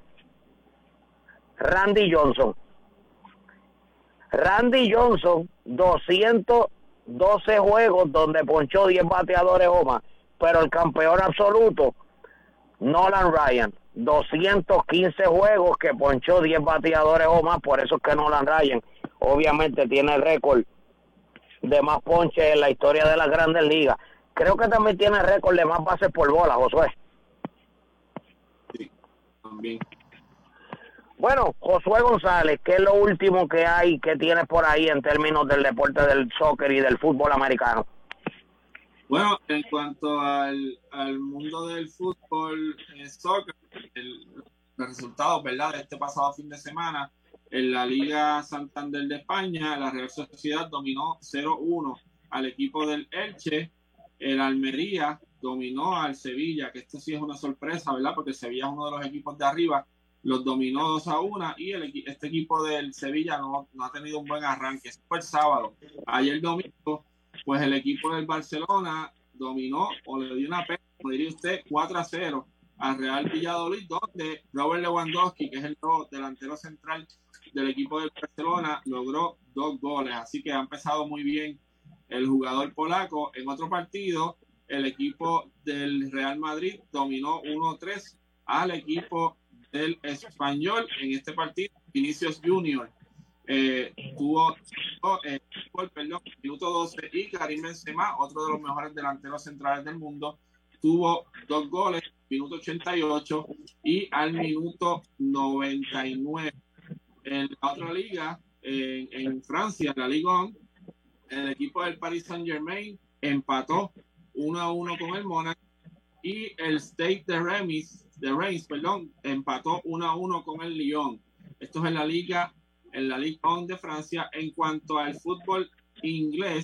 Randy Johnson. Randy Johnson, doscientos doce juegos donde ponchó diez bateadores o más, pero el campeón absoluto, Nolan Ryan, doscientos quince juegos que ponchó diez bateadores o más, por eso es que Nolan Ryan obviamente tiene el récord de más ponches en la historia de las Grandes Ligas. Creo que también tiene el récord de más bases por bola, Josué. Sí, también. Bueno, Josué González, ¿qué es lo último que hay, que tienes por ahí en términos del deporte del soccer y del fútbol americano? Bueno, en cuanto al, al mundo del fútbol eh, soccer, el, los resultados, ¿verdad?, de este pasado fin de semana, en la Liga Santander de España, la Real Sociedad dominó cero uno al equipo del Elche, el Almería dominó al Sevilla, que esto sí es una sorpresa, ¿verdad?, porque el Sevilla es uno de los equipos de arriba, los dominó dos a uno y el, este equipo del Sevilla no, no ha tenido un buen arranque. Eso fue el sábado. Ayer domingo, pues el equipo del Barcelona dominó o le dio una pena, como diría usted, cuatro a cero al Real Valladolid, donde Robert Lewandowski, que es el delantero central del equipo del Barcelona, logró dos goles. Así que ha empezado muy bien el jugador polaco. En otro partido, el equipo del Real Madrid dominó uno a tres al equipo del Español. En este partido, Vinicius Junior eh, tuvo eh, perdón, minuto doce, y Karim Benzema, otro de los mejores delanteros centrales del mundo, tuvo dos goles, minuto ochenta y ocho y al minuto noventa y nueve. En la otra liga, en, en Francia, la Ligue uno, el equipo del Paris Saint-Germain empató uno a uno con el Mónaco, y el Stade de Reims, de Reims, perdón, empató uno a uno con el Lyon. Esto es en la liga, en la Ligue uno de Francia. En cuanto al fútbol inglés,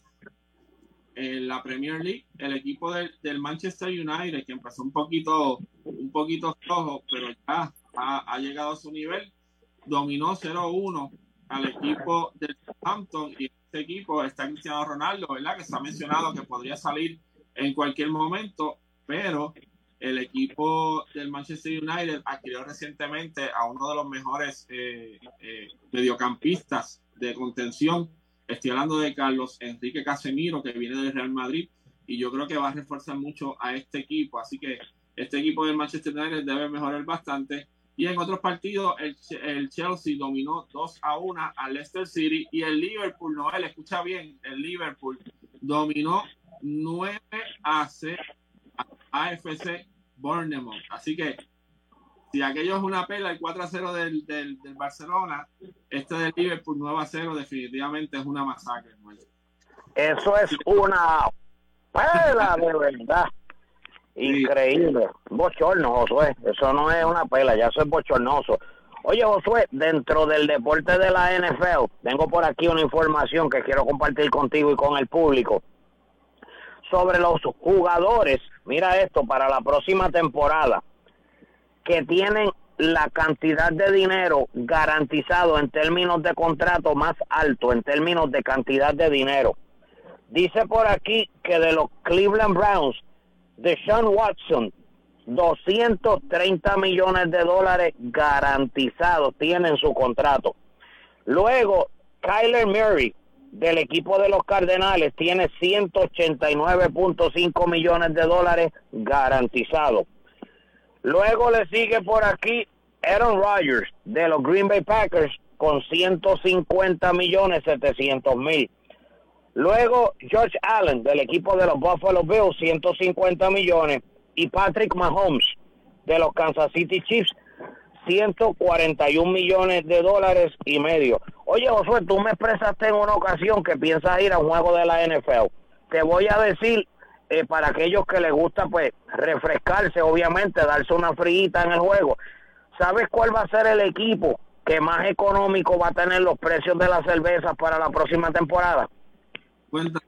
en la Premier League, el equipo del, del Manchester United, que empezó un poquito, un poquito flojo, pero ya ha, ha llegado a su nivel, dominó cero a uno al equipo del Southampton, y este equipo está Cristiano Ronaldo, ¿verdad? Que se ha mencionado que podría salir en cualquier momento, pero el equipo del Manchester United adquirió recientemente a uno de los mejores eh, eh, mediocampistas de contención. Estoy hablando de Carlos Enrique Casemiro, que viene del Real Madrid, y yo creo que va a reforzar mucho a este equipo. Así que este equipo del Manchester United debe mejorar bastante. Y en otros partidos, el, el Chelsea dominó dos a uno al Leicester City, y el Liverpool, Noel, escucha bien, el Liverpool dominó nueve a cero a F C Bournemouth. Así que si aquello es una pela, el cuatro a cero del, del, del Barcelona, este del Liverpool nueve a cero definitivamente es una masacre, ¿no? Eso es una pela de verdad. Increíble. Bochorno, Josué. Eso no es una pela, ya eso es bochornoso. Oye, Josué, dentro del deporte de la N F L, tengo por aquí una información que quiero compartir contigo y con el público sobre los jugadores, mira esto, para la próxima temporada, que tienen la cantidad de dinero garantizado en términos de contrato más alto, en términos de cantidad de dinero. Dice por aquí que de los Cleveland Browns, Deshaun Watson, doscientos treinta millones de dólares garantizados tiene en su contrato. Luego, Kyler Murray, del equipo de los Cardenales, tiene ciento ochenta y nueve punto cinco millones de dólares garantizados. Luego le sigue por aquí Aaron Rodgers, de los Green Bay Packers, con ciento cincuenta millones setecientos mil. Luego Josh Allen, del equipo de los Buffalo Bills, ciento cincuenta millones. Y Patrick Mahomes, de los Kansas City Chiefs, ciento cuarenta y un millones de dólares y medio. Oye, Josué, tú me expresaste en una ocasión que piensas ir a un juego de la N F L. Te voy a decir, eh, para aquellos que les gusta, pues, refrescarse, obviamente, darse una frita en el juego. ¿Sabes cuál va a ser el equipo que más económico va a tener los precios de las cervezas para la próxima temporada? Cuéntame.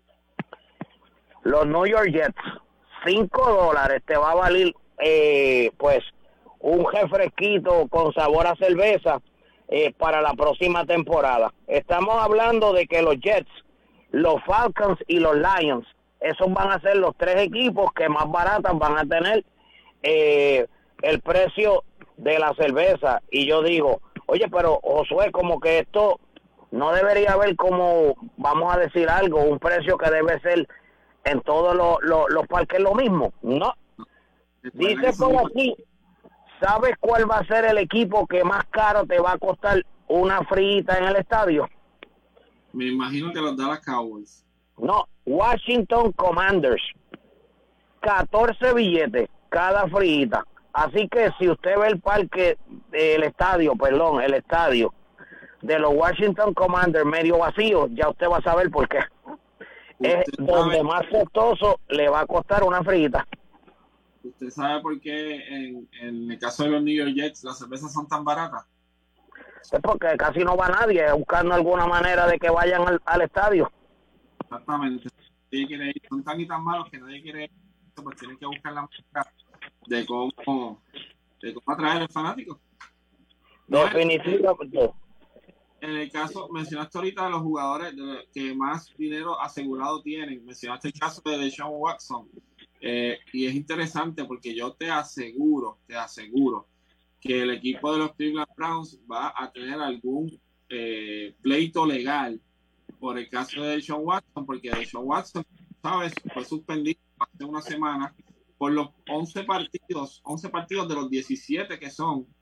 Los New York Jets. Cinco dólares te va a valer, eh, pues, un refresquito con sabor a cerveza eh, para la próxima temporada. Estamos hablando de que los Jets, los Falcons y los Lions, esos van a ser los tres equipos que más baratas van a tener eh, el precio de la cerveza. Y yo digo, oye, pero Josué, como que esto no debería haber, como, vamos a decir algo, un precio que debe ser en todos los, los, los parques lo mismo. No. Dice por aquí, ¿sabes cuál va a ser el equipo que más caro te va a costar una frita en el estadio? Me imagino que los Dallas Cowboys. No, Washington Commanders. catorce billetes cada frita. Así que si usted ve el parque, el estadio, perdón, el estadio de los Washington Commanders medio vacío, ya usted va a saber por qué. Es donde más costoso le va a costar una frita. ¿Usted sabe por qué en, en el caso de los New York Jets las cervezas son tan baratas? Es porque casi no va nadie buscando alguna manera de que vayan al, al estadio. Exactamente. Nadie quiere ir. Son tan y tan malos que nadie quiere ir. Pues tienen que buscar la manera de cómo, de cómo atraer al fanático. Definitivamente. En el caso, mencionaste ahorita a los jugadores de, que más dinero asegurado tienen. Mencionaste el caso de Deshaun Watson. Eh, y es interesante porque yo te aseguro, te aseguro que el equipo de los Cleveland Browns va a tener algún eh, pleito legal por el caso de Deshaun Watson, porque Deshaun Watson, sabes, fue suspendido hace una semana por los once partidos, once partidos de los diecisiete que son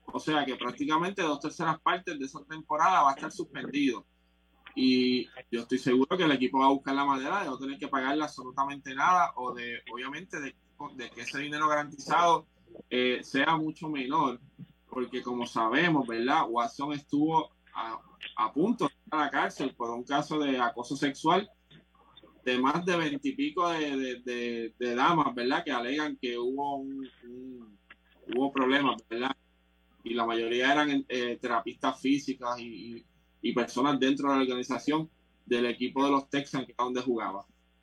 O sea que prácticamente dos terceras partes de esa temporada va a estar suspendido. Y yo estoy seguro que el equipo va a buscar la manera de no tener que pagarle absolutamente nada o de, obviamente, de, de que ese dinero garantizado eh, sea mucho menor. Porque como sabemos, ¿verdad? Watson estuvo a, a punto de ir a la cárcel por un caso de acoso sexual de más de veintipico de, de, de, de damas, ¿verdad? Que alegan que hubo un, un hubo problemas, ¿verdad? Y la mayoría eran eh, terapistas físicas y, y, y personas dentro de la organización del equipo de los Texans, que es donde jugaba.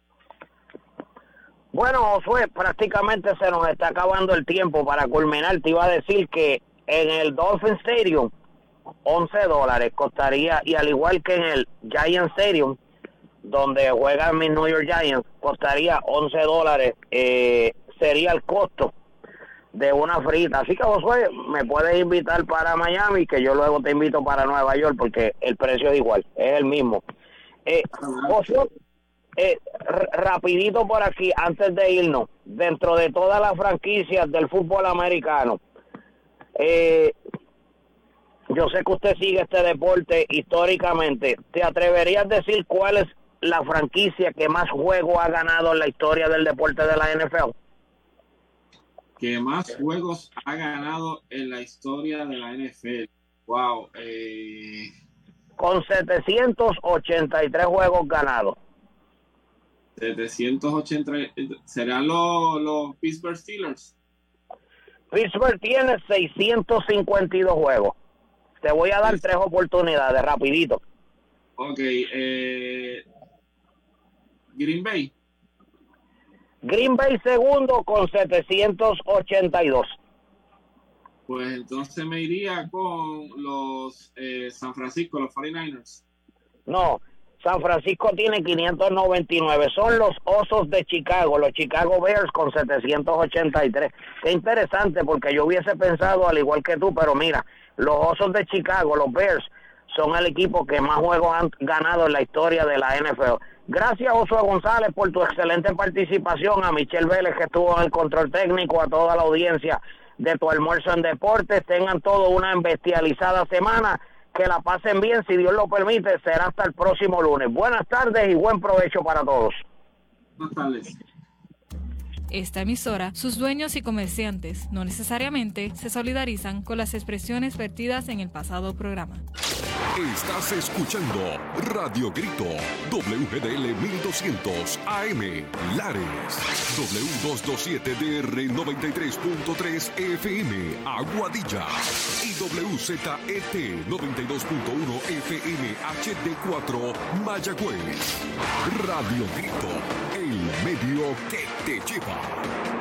Bueno, Josué, prácticamente se nos está acabando el tiempo. Para culminar, te iba a decir que en el Dolphin Stadium, once dólares costaría, y al igual que en el Giant Stadium, donde juegan mis New York Giants, costaría once dólares, eh, sería el costo de una frita. Así que, Josué, me puedes invitar para Miami, que yo luego te invito para Nueva York, porque el precio es igual, es el mismo. Eh, Josué, eh, r- rapidito por aquí, antes de irnos, dentro de todas las franquicias del fútbol americano, eh, yo sé que usted sigue este deporte históricamente. ¿Te atreverías a decir cuál es la franquicia que más juegos ha ganado en la historia del deporte de la N F L? Que más juegos ha ganado en la historia de la N F L. Wow. Eh... Con setecientos ochenta y tres juegos ganados. setecientos ochenta. ¿Serán los, los Pittsburgh Steelers? Pittsburgh tiene seiscientos cincuenta y dos juegos. Te voy a dar sí. tres oportunidades, rapidito. Ok. Eh... Green Bay. Green Bay segundo con setecientos ochenta y dos. Pues entonces me iría con los eh, San Francisco, los cuarenta y nueve ers. No, San Francisco tiene quinientos noventa y nueve. Son los Osos de Chicago, los Chicago Bears con setecientos ochenta y tres. Qué interesante, porque yo hubiese pensado al igual que tú, pero mira, los Osos de Chicago, los Bears, son el equipo que más juegos han ganado en la historia de la N F L. Gracias, Josué González, por tu excelente participación, a Michelle Vélez, que estuvo en el control técnico, a toda la audiencia de Tu Almuerzo en Deportes. Tengan todo una bestializada semana, que la pasen bien, si Dios lo permite, será hasta el próximo lunes. Buenas tardes y buen provecho para todos. Buenas tardes. Esta emisora, sus dueños y comerciantes no necesariamente se solidarizan con las expresiones vertidas en el pasado programa. Estás escuchando Radio Grito, W G D L mil doscientos A M, Lares, W doscientos veintisiete D R noventa y tres punto tres F M, Aguadilla, y W Z E T noventa y dos punto uno F M H D cuatro, Mayagüez. Radio Grito, el medio que te lleva.